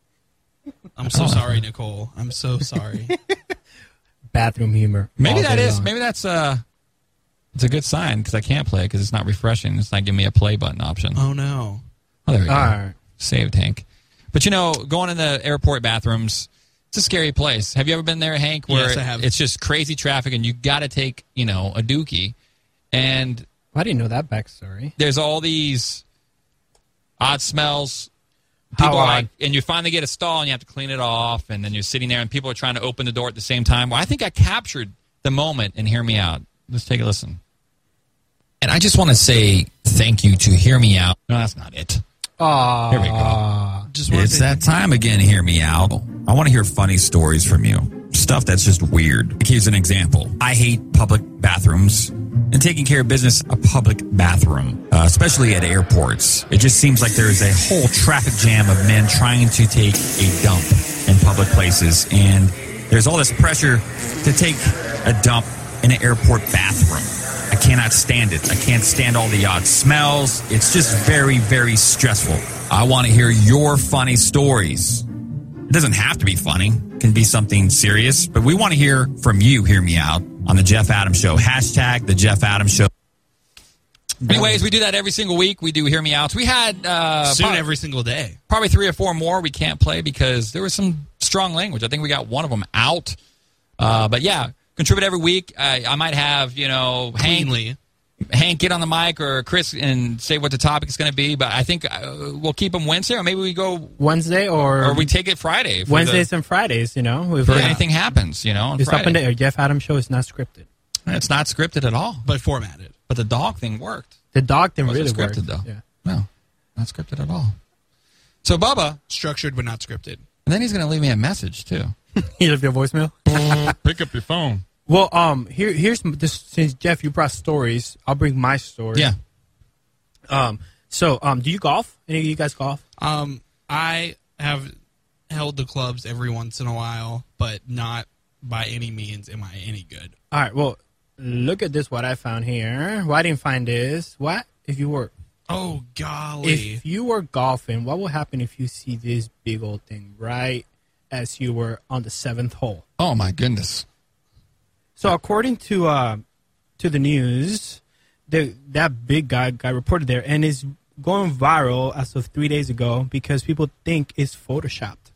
Speaker 9: I'm so
Speaker 8: Oh.
Speaker 9: sorry, Nicole. I'm so sorry.
Speaker 10: Bathroom humor.
Speaker 8: Maybe
Speaker 10: all
Speaker 8: that
Speaker 10: day
Speaker 8: is.
Speaker 10: long.
Speaker 8: Maybe that's uh, it's a good sign because I can't play it because it's not refreshing. It's not giving me a play button option.
Speaker 9: Oh no.
Speaker 8: Oh, there we go.
Speaker 10: All right.
Speaker 8: Saved, Hank. But you know, going in the airport bathrooms, it's a scary place. Have you ever been there, Hank? Where
Speaker 9: Yes, I have.
Speaker 8: It's just crazy traffic, and you got to take, you know, a dookie, and
Speaker 10: I didn't know that backstory.
Speaker 8: there's all these odd smells.
Speaker 10: How
Speaker 8: People are
Speaker 10: odd?
Speaker 8: like, and you finally get a stall, and you have to clean it off, and then you're sitting there, and people are trying to open the door at the same time. Well, I think I captured the moment, and hear me out. Let's take a listen. And I just want to say thank you to Hear Me Out. No, that's not it.
Speaker 10: Aww.
Speaker 8: Here we go.
Speaker 9: Just
Speaker 2: It's that time again, hear me out. I want to hear funny stories from you. Stuff that's just weird. Here's an example. I hate public bathrooms and taking care of business a public bathroom, uh, especially at airports. It just seems like there's a whole traffic jam of men trying to take a dump in public places. And there's all this pressure to take a dump in an airport bathroom. I cannot stand it. I can't stand all the odd smells. It's just very, very stressful. I want to hear your funny stories. It doesn't have to be funny. It can be something serious. But we want to hear from you, hear me out, on The Jeff Adams Show. Hashtag The Jeff Adams Show.
Speaker 8: Anyways, we do that every single week. We do Hear Me Outs. We had uh,
Speaker 9: Soon
Speaker 8: probably,
Speaker 9: every single day.
Speaker 8: probably three or four more we can't play because there was some strong language. I think we got one of them out. Uh, but yeah, contribute every week. I, I might have, you know, Hank,
Speaker 9: Cleanly.
Speaker 8: Hank get on the mic or Chris and say what the topic is going to be. But I think uh, we'll keep them Wednesday, or maybe we go,
Speaker 10: Wednesday or,
Speaker 8: or we take it Friday. For
Speaker 10: Wednesdays
Speaker 8: the,
Speaker 10: and Fridays, you know. If
Speaker 8: for
Speaker 10: uh,
Speaker 8: anything happens, you know, on
Speaker 10: It's up in
Speaker 8: Friday.
Speaker 10: the air. Jeff Adams Show is not scripted.
Speaker 8: It's not scripted at all.
Speaker 9: But formatted.
Speaker 8: But the dog thing worked.
Speaker 10: The dog thing
Speaker 8: Wasn't
Speaker 10: really
Speaker 8: scripted,
Speaker 10: worked.
Speaker 8: though.
Speaker 10: Yeah.
Speaker 8: No, not scripted at all. So, Bubba.
Speaker 9: Structured but not scripted.
Speaker 8: And then he's going to leave me a message, too.
Speaker 10: You left your voicemail?
Speaker 8: Pick up your phone.
Speaker 10: Well, um, here, here's this. Since Jeff, you brought stories, I'll bring my story.
Speaker 8: Yeah.
Speaker 10: Um. So, um, do you golf? Any of you guys golf?
Speaker 9: Um, I have held the clubs every once in a while, but not by any means am I any good.
Speaker 10: All right. Well, look at this. What I found here. What I didn't find is what if you were.
Speaker 9: Oh golly!
Speaker 10: If you were golfing, what will happen if you see this big old thing right as you were on the seventh hole?
Speaker 8: Oh my goodness!
Speaker 10: So according to uh, to the news, the that big guy got reported there and is going viral as of three days ago because people think it's photoshopped.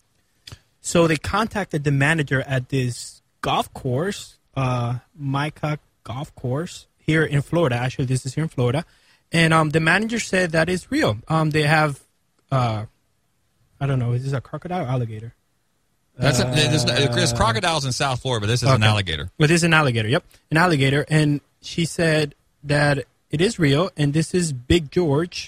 Speaker 10: So they contacted the manager at this golf course, uh, Micah Golf Course here in Florida. Actually, this is here in Florida. And um, the manager said that it's real. Um, they have, uh, I don't know, is this a crocodile or alligator?
Speaker 8: That's
Speaker 10: uh,
Speaker 8: a, there's, there's crocodiles in South Florida, but this is an
Speaker 10: okay.
Speaker 8: alligator.
Speaker 10: Well, this is an alligator, yep. An alligator. And she said that it is real, and this is Big George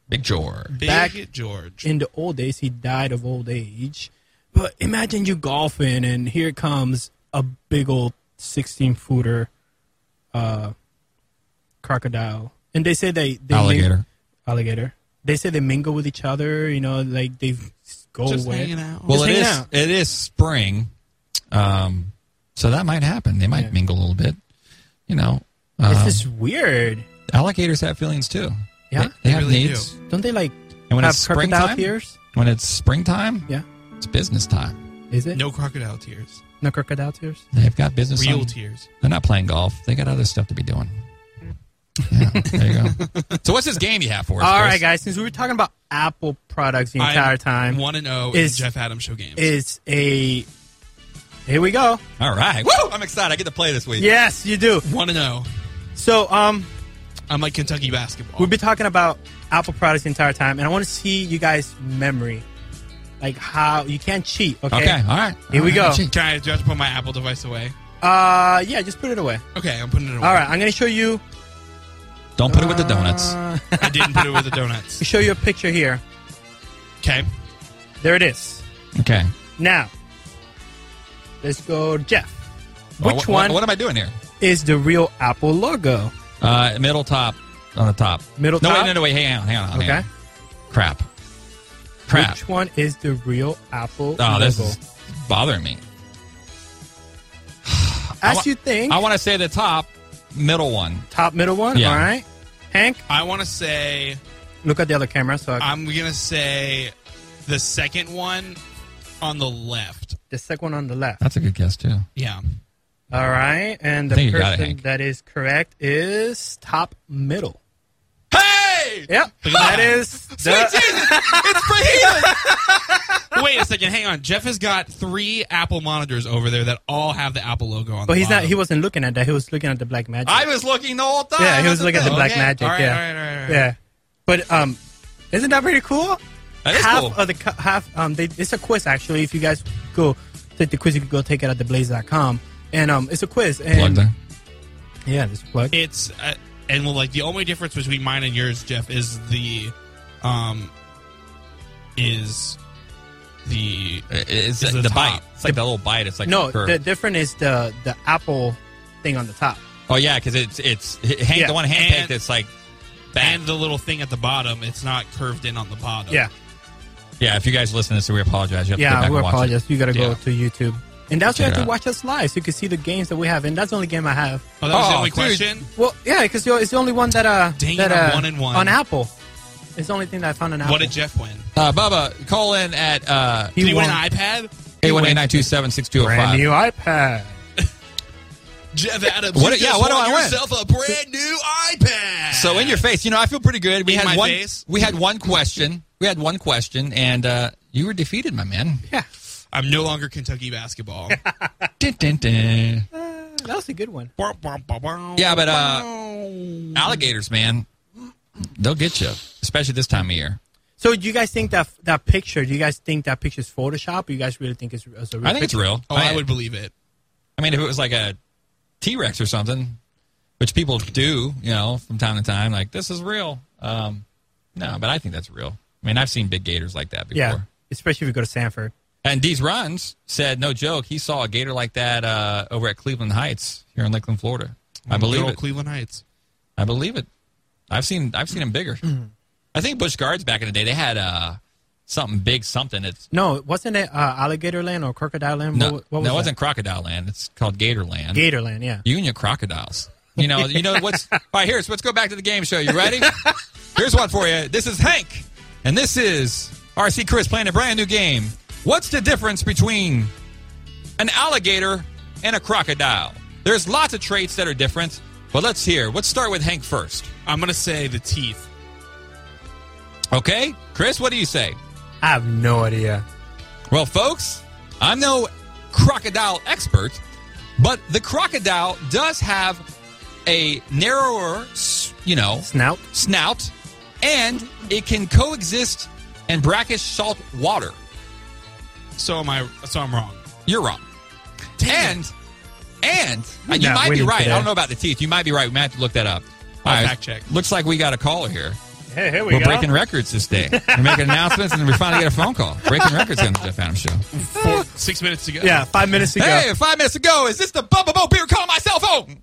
Speaker 8: Big George.
Speaker 9: Big
Speaker 10: Back
Speaker 9: George.
Speaker 10: In the old days, he died of old age. But imagine you golfing, and here comes a big old sixteen-footer uh, crocodile. And they say they... they
Speaker 8: alligator.
Speaker 10: Ming- alligator. They say they mingle with each other, you know, like they go
Speaker 9: Just
Speaker 10: away.
Speaker 9: hanging out.
Speaker 8: Well,
Speaker 10: Just
Speaker 8: it
Speaker 10: hanging
Speaker 8: is,
Speaker 10: out.
Speaker 8: it is spring, um, so that might happen. They might
Speaker 10: Yeah.
Speaker 8: mingle a little bit. You know.
Speaker 10: This
Speaker 8: um,
Speaker 10: is weird.
Speaker 8: Alligators have feelings, too.
Speaker 10: Yeah?
Speaker 8: They, they have
Speaker 9: really
Speaker 8: needs.
Speaker 9: do.
Speaker 10: Don't they, like,
Speaker 8: And when
Speaker 10: have
Speaker 8: it's
Speaker 10: crocodile
Speaker 8: springtime,
Speaker 10: tears?
Speaker 8: when it's springtime,
Speaker 10: Yeah.
Speaker 8: it's business time.
Speaker 10: Is it?
Speaker 9: No crocodile tears.
Speaker 10: No crocodile tears?
Speaker 8: They've got business.
Speaker 9: Real
Speaker 8: on-
Speaker 9: tears.
Speaker 8: They're not playing golf. They got other stuff to be doing. Yeah, there you go. So what's this game you have for us?
Speaker 10: All
Speaker 8: Chris?
Speaker 10: right, guys. Since we were talking about Apple products the
Speaker 9: I'm
Speaker 10: entire time,
Speaker 9: one and oh in
Speaker 10: is
Speaker 9: Jeff Adams Show games.
Speaker 10: is a. Here we go.
Speaker 8: All right. Woo! I'm excited. I get to play this week.
Speaker 10: Yes, you do.
Speaker 9: One and oh.
Speaker 10: So, um,
Speaker 9: I'm like Kentucky basketball.
Speaker 10: we've been talking about Apple products the entire time, and I want to see you guys' memory, like how you can't cheat. Okay.
Speaker 8: Okay. All right.
Speaker 10: Here
Speaker 8: All
Speaker 10: we
Speaker 8: right,
Speaker 10: go.
Speaker 8: no cheat.
Speaker 9: Can I just put my Apple device away?
Speaker 10: Uh, yeah, just put it away.
Speaker 9: Okay, I'm putting it away.
Speaker 10: All right, I'm gonna show you.
Speaker 8: Don't put it with the donuts.
Speaker 10: Uh,
Speaker 9: I didn't put it with the donuts.
Speaker 10: I'll show you a picture here.
Speaker 9: Okay.
Speaker 10: There it is.
Speaker 8: Okay.
Speaker 10: Now, let's go, Jeff.
Speaker 8: Well,
Speaker 10: Which
Speaker 8: what,
Speaker 10: one
Speaker 8: What, what am I doing here?
Speaker 10: is the real Apple logo?
Speaker 8: Uh, middle top on the top.
Speaker 10: Middle
Speaker 8: no,
Speaker 10: top?
Speaker 8: wait, no, no, wait. Hang on, hang on. hang
Speaker 10: Okay.
Speaker 8: on. Crap. Crap.
Speaker 10: Which one is the real Apple
Speaker 8: Oh,
Speaker 10: logo?
Speaker 8: this is bothering me.
Speaker 10: As
Speaker 8: wa-
Speaker 10: you think.
Speaker 8: I want to say the top middle one.
Speaker 10: Top middle one?
Speaker 8: Yeah.
Speaker 10: All right. Hank,
Speaker 9: I want to say,
Speaker 10: look at the other camera. So I,
Speaker 9: I'm going to say the second one on the left.
Speaker 10: the second one on the left.
Speaker 8: That's a good guess too.
Speaker 9: Yeah.
Speaker 10: All right. And the
Speaker 8: think you got it,
Speaker 10: person
Speaker 8: Hank.
Speaker 10: that is correct is top middle.
Speaker 8: Hey!
Speaker 10: Yep. That is
Speaker 8: Sweet
Speaker 10: the,
Speaker 8: Jesus! It's for
Speaker 9: Wait a second. Hang on. Jeff has got three Apple monitors over there that all have the Apple logo on
Speaker 10: But
Speaker 9: the
Speaker 10: he's not.
Speaker 9: bottom.
Speaker 10: He wasn't looking at that. He was looking at the Black Magic.
Speaker 8: I was looking the whole time.
Speaker 10: yeah, he was
Speaker 8: That's
Speaker 10: looking at the
Speaker 8: thing.
Speaker 10: Black
Speaker 9: Okay.
Speaker 10: Magic.
Speaker 9: All right,
Speaker 10: yeah.
Speaker 9: all right, all right, all right.
Speaker 10: Yeah. But um, isn't that pretty cool?
Speaker 8: That is
Speaker 10: half
Speaker 8: cool.
Speaker 10: of the cu- half um, they, it's a quiz actually. If you guys go take the quiz, you can go take it at the blaze dot com. And um, it's a quiz. And
Speaker 8: Plug there.
Speaker 10: yeah, there's a plug.
Speaker 9: It's uh, and well, like the only difference between mine and yours, Jeff, is the um is the
Speaker 8: It's
Speaker 9: is
Speaker 8: the,
Speaker 9: the
Speaker 8: bite.
Speaker 9: top.
Speaker 8: It's like the little bite. It's like
Speaker 10: no,
Speaker 8: curved.
Speaker 10: the different is the the Apple thing on the top.
Speaker 8: Oh yeah, because it's it's hand,
Speaker 10: Yeah.
Speaker 8: the one hand
Speaker 9: And-
Speaker 8: picked. It's like back.
Speaker 9: and the little thing at the bottom. It's not curved in on the bottom.
Speaker 10: Yeah,
Speaker 8: Yeah, if you guys listen to this, we apologize. You have to go
Speaker 10: yeah.
Speaker 8: back
Speaker 10: We
Speaker 8: and watch
Speaker 10: apologize.
Speaker 8: It.
Speaker 10: You got to go
Speaker 8: Yeah.
Speaker 10: to YouTube, and that's why you
Speaker 8: Check
Speaker 10: have
Speaker 8: it
Speaker 10: to
Speaker 8: out.
Speaker 10: watch us live so you can see the games that we have. And that's the only game I have.
Speaker 9: Oh, that was
Speaker 8: Oh,
Speaker 9: the only
Speaker 8: dude.
Speaker 9: question.
Speaker 10: Well, yeah, because it's the only one that uh
Speaker 9: Dang
Speaker 10: that
Speaker 9: it, I'm
Speaker 10: uh,
Speaker 9: one and one.
Speaker 10: on Apple. It's the only thing that I found on Apple.
Speaker 9: What did Jeff win?
Speaker 8: Uh, Bubba, call in at uh,
Speaker 10: He
Speaker 9: Did he win
Speaker 10: won
Speaker 9: an iPad?
Speaker 8: eight one eight nine two seven six two zero
Speaker 10: brand
Speaker 8: five.
Speaker 10: new iPad?
Speaker 9: Jeff Adams,
Speaker 8: What-
Speaker 9: you
Speaker 8: yeah,
Speaker 9: just
Speaker 8: what do
Speaker 9: won
Speaker 8: I win?
Speaker 9: yourself a brand new iPad.
Speaker 8: So in your face, you know, I feel pretty good. We
Speaker 9: In
Speaker 8: had
Speaker 9: my
Speaker 8: one.
Speaker 9: face?
Speaker 8: We had one question. We had one question, and uh, you were defeated, my man.
Speaker 10: Yeah,
Speaker 9: I'm no longer Kentucky basketball.
Speaker 8: Dun, dun, dun.
Speaker 10: that was a good one.
Speaker 8: Yeah, but uh, alligators, man, they'll get you, especially this time of year.
Speaker 10: So, do you guys think that that picture? Do you guys think that picture is Photoshop? Or you guys really think it's, it's a real
Speaker 8: I think it's
Speaker 10: picture?
Speaker 8: real.
Speaker 9: Oh, I would believe it.
Speaker 8: I mean, if it was like a T-Rex or something, which people do, you know, from time to time, like this is real. Um, no, but I think that's real. I mean, I've seen big gators like that before.
Speaker 10: Yeah, especially if you go to Sanford.
Speaker 8: And Deez Runs said, no joke, he saw a gator like that uh, over at Cleveland Heights here in Lakeland, Florida. I
Speaker 9: Good
Speaker 8: believe
Speaker 9: old
Speaker 8: it.
Speaker 9: Cleveland Heights.
Speaker 8: I believe it. I've seen I've seen them bigger. I think Busch Gardens back in the day, they had uh, something big, something. It's
Speaker 10: No, wasn't it uh, Alligator Land or Crocodile Land?
Speaker 8: no,
Speaker 10: what, what was
Speaker 8: no, it
Speaker 10: that?
Speaker 8: wasn't Crocodile Land. It's called Gator Land.
Speaker 10: Gator Land, yeah.
Speaker 8: You and your crocodiles. You know, you know what's. All right, here. So let's go back to the game show. You ready? Here's one for you. This is Hank, and this is R C Chris playing a brand new game. What's the difference between an alligator and a crocodile? There's lots of traits that are different, but let's hear. Let's start with Hank first.
Speaker 9: I'm going to say the teeth.
Speaker 8: Okay, Chris, what do you say?
Speaker 10: I have no idea.
Speaker 8: Well, folks, I'm no crocodile expert, but the crocodile does have a narrower, s- you know,
Speaker 10: Snout?
Speaker 8: snout, and it can coexist in brackish salt water.
Speaker 9: So am I. So I'm wrong.
Speaker 8: You're wrong. and and uh, you
Speaker 10: not
Speaker 8: might be
Speaker 10: winning
Speaker 8: right.
Speaker 10: today.
Speaker 8: I don't know about the teeth. You might be right. We might have to look that up.
Speaker 9: I'll
Speaker 8: All right,
Speaker 9: fact check.
Speaker 8: Looks like we got a caller here.
Speaker 10: Hey, here we
Speaker 8: we're
Speaker 10: go.
Speaker 8: breaking records this day. We're making announcements, and we finally get a phone call. Breaking records on the Jeff Adams Show.
Speaker 9: Four, six minutes to go.
Speaker 10: Yeah, five minutes to go.
Speaker 8: Hey, five minutes to go. Is this the Bubba Bo Beer calling my cell phone?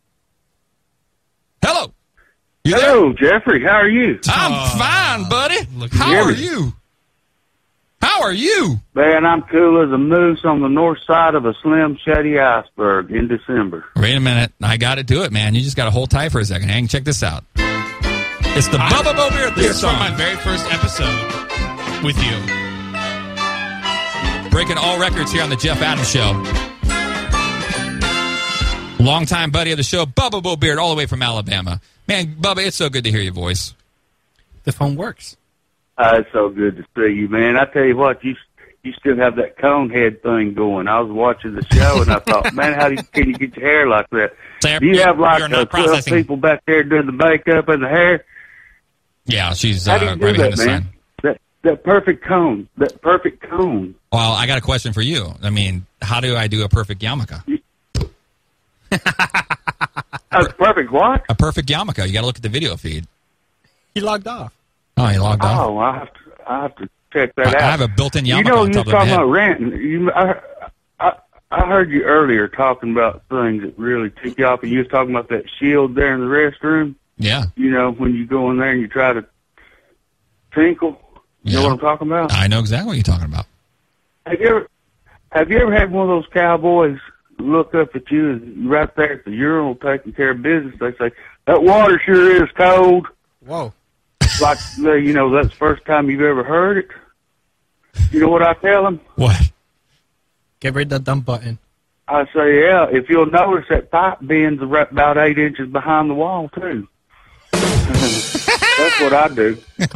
Speaker 8: Hello. You
Speaker 21: Hello, there? Jeffrey. How are you?
Speaker 8: I'm
Speaker 21: uh,
Speaker 8: fine, buddy. How are you? How are you?
Speaker 21: Man, I'm cool as a moose on the north side of a slim, shady iceberg in December.
Speaker 8: Wait a minute. I got to do it, man. You just got to hold tight for a second. Hang, check this out. It's the I, Bubba Bo Beer theme
Speaker 9: This is
Speaker 8: song.
Speaker 9: from my very first episode with you.
Speaker 8: Breaking all records here on the Jeff Adams Show. Longtime buddy of the show, Bubba Bo Beard, all the way from Alabama. Man, Bubba, it's so good to hear your voice.
Speaker 10: The phone works.
Speaker 21: Uh, it's so good to see you, man. I tell you what, you you still have that cone head thing going. I was watching the show, and I thought, man, how do you, can you get your hair like that?
Speaker 8: Sir,
Speaker 21: do you have like
Speaker 8: uh,
Speaker 21: twelve people back there doing the makeup and the hair?
Speaker 8: Yeah, she's
Speaker 21: how
Speaker 8: uh,
Speaker 21: do you do
Speaker 8: right behind
Speaker 21: that,
Speaker 8: the
Speaker 21: man?
Speaker 8: sign.
Speaker 21: That, that perfect cone. That perfect cone.
Speaker 8: Well, I got a question for you. I mean, how do I do a perfect yarmulke?
Speaker 21: A perfect what?
Speaker 8: A perfect yarmulke. You got to look at the video feed.
Speaker 10: He logged off.
Speaker 8: Oh, he logged off.
Speaker 21: Oh, I have to. I have to check that
Speaker 8: I,
Speaker 21: out.
Speaker 8: I have a built-in yarmulke
Speaker 21: You know,
Speaker 8: on
Speaker 21: you
Speaker 8: top
Speaker 21: was
Speaker 8: of the
Speaker 21: talking
Speaker 8: head.
Speaker 21: about ranting. You, I, I, I heard you earlier talking about things that really tick you off, and you was talking about that shield there in the restroom.
Speaker 8: Yeah.
Speaker 21: You know, when you go in there and you try to tinkle. You
Speaker 8: Yeah.
Speaker 21: know what I'm talking about?
Speaker 8: I know exactly what you're talking about.
Speaker 21: Have you ever, have you ever had one of those cowboys look up at you and right there at the urinal taking care of business? They say, that water sure is cold.
Speaker 10: Whoa.
Speaker 21: Like, you know, that's the first time you've ever heard it. You know what I tell them?
Speaker 8: What?
Speaker 10: Get rid of the dump button.
Speaker 21: I say, yeah, if you'll notice, that pipe bends about eight inches behind the wall, too. That's what I do.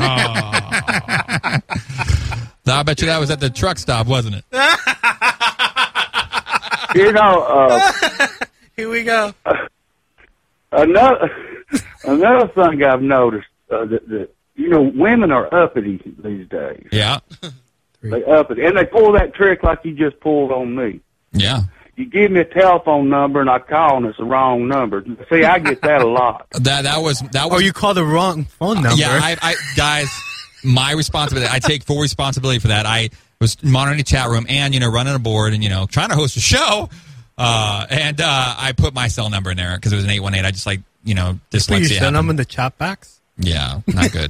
Speaker 8: I bet you that was at the truck stop, wasn't it?
Speaker 21: You know, uh,
Speaker 10: here we go.
Speaker 21: Uh, another another thing I've noticed uh, that, that you know, women are uppity these days.
Speaker 8: Yeah.
Speaker 21: They uppity, and they pull that trick like you just pulled on me.
Speaker 8: Yeah.
Speaker 21: You give me a telephone number and I call and it's the wrong number. See, I get that a lot.
Speaker 8: That that was that was.
Speaker 10: Or you call the wrong phone number.
Speaker 8: Yeah, I, I guys, my responsibility. I take full responsibility for that. I was monitoring the chat room and you know running a board and you know trying to host a show, uh, and uh, I put my cell number in there because it was an eight one eight. I just like you know dyslexia.
Speaker 10: Put your cell
Speaker 8: happened.
Speaker 10: number in the chat box.
Speaker 8: Yeah, not good.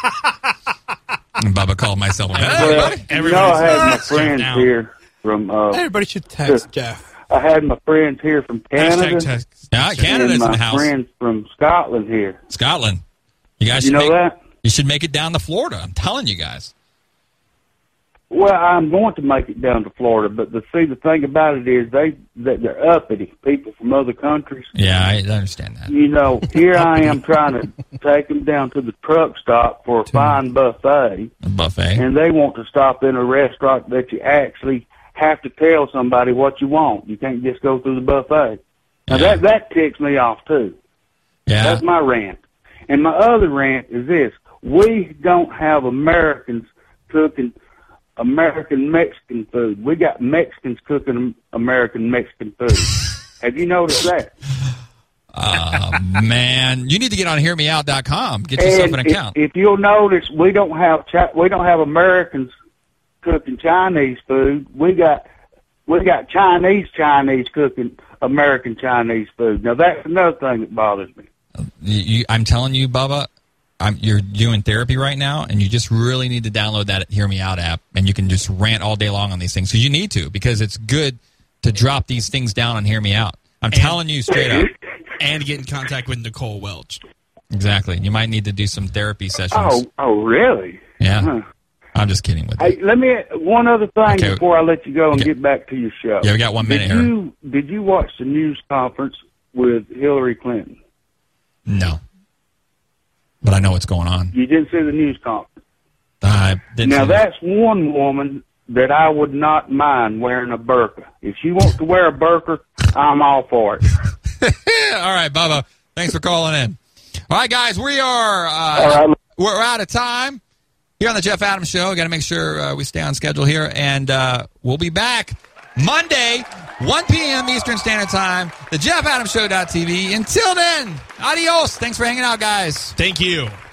Speaker 8: And Bubba called myself. Hey,
Speaker 21: Well,
Speaker 8: buddy.
Speaker 21: you know, I had my friends here from. Uh,
Speaker 10: Everybody should text Jeff.
Speaker 21: I had my friends here from Canada.
Speaker 8: Yeah, Canada's
Speaker 21: and my
Speaker 8: in the house.
Speaker 21: friends from Scotland here.
Speaker 8: Scotland. You guys
Speaker 21: You
Speaker 8: should
Speaker 21: know
Speaker 8: make,
Speaker 21: that?
Speaker 8: You should make it down to Florida. I'm telling you guys.
Speaker 21: Well, I'm going to make it down to Florida, but the see the thing about it is they that they're uppity people from other countries.
Speaker 8: Yeah, I understand that.
Speaker 21: You know, here I am trying to take them down to the truck stop for a fine buffet,
Speaker 8: A buffet.
Speaker 21: and they want to stop in a restaurant that you actually have to tell somebody what you want. You can't just go through the buffet. Now
Speaker 8: Yeah.
Speaker 21: that that ticks me off too.
Speaker 8: Yeah.
Speaker 21: That's my rant. And my other rant is this: we don't have Americans cooking American Mexican food. We got Mexicans cooking American Mexican food. Have you noticed that?
Speaker 8: Uh, man, you need to get on hear me out dot com. Get yourself
Speaker 21: And
Speaker 8: an
Speaker 21: if-
Speaker 8: account.
Speaker 21: If, you'll notice, we don't have Chi- we don't have Americans cooking Chinese food. We got we got Chinese Chinese cooking American Chinese food. Now that's another thing that bothers me.
Speaker 8: You, you, I'm telling you, Bubba, I'm, you're doing therapy right now, and you just really need to download that Hear Me Out app, and you can just rant all day long on these things. Because you need to, because it's good to drop these things down and Hear Me Out. I'm telling you straight up.
Speaker 9: And get in contact with Nicole Welch.
Speaker 8: Exactly. You might need to do some therapy sessions.
Speaker 21: Oh, oh, really?
Speaker 8: Yeah.
Speaker 21: Huh.
Speaker 8: I'm just kidding with you.
Speaker 21: Hey, let me one other thing
Speaker 8: Okay.
Speaker 21: before I let you go and
Speaker 8: Okay.
Speaker 21: get back to your show.
Speaker 8: Yeah, we got one minute
Speaker 21: did
Speaker 8: here.
Speaker 21: You, did you watch the news conference with Hillary Clinton?
Speaker 8: No. But I know what's going on.
Speaker 21: You didn't see the news conference.
Speaker 8: I didn't
Speaker 21: Now
Speaker 8: see that.
Speaker 21: that's one woman that I would not mind wearing a burqa. If she wants to wear a burqa, I'm all for it.
Speaker 8: All right, Bubba. Thanks for calling in. All right, guys, we are uh,
Speaker 21: All right.
Speaker 8: we're out of time here on the Jeff Adams Show. Got to make sure uh, we stay on schedule here, and uh, we'll be back Monday, one p.m. Eastern Standard Time. The Jeff Adams Show dot T V. Until then, adios. Thanks for hanging out, guys.
Speaker 9: Thank you.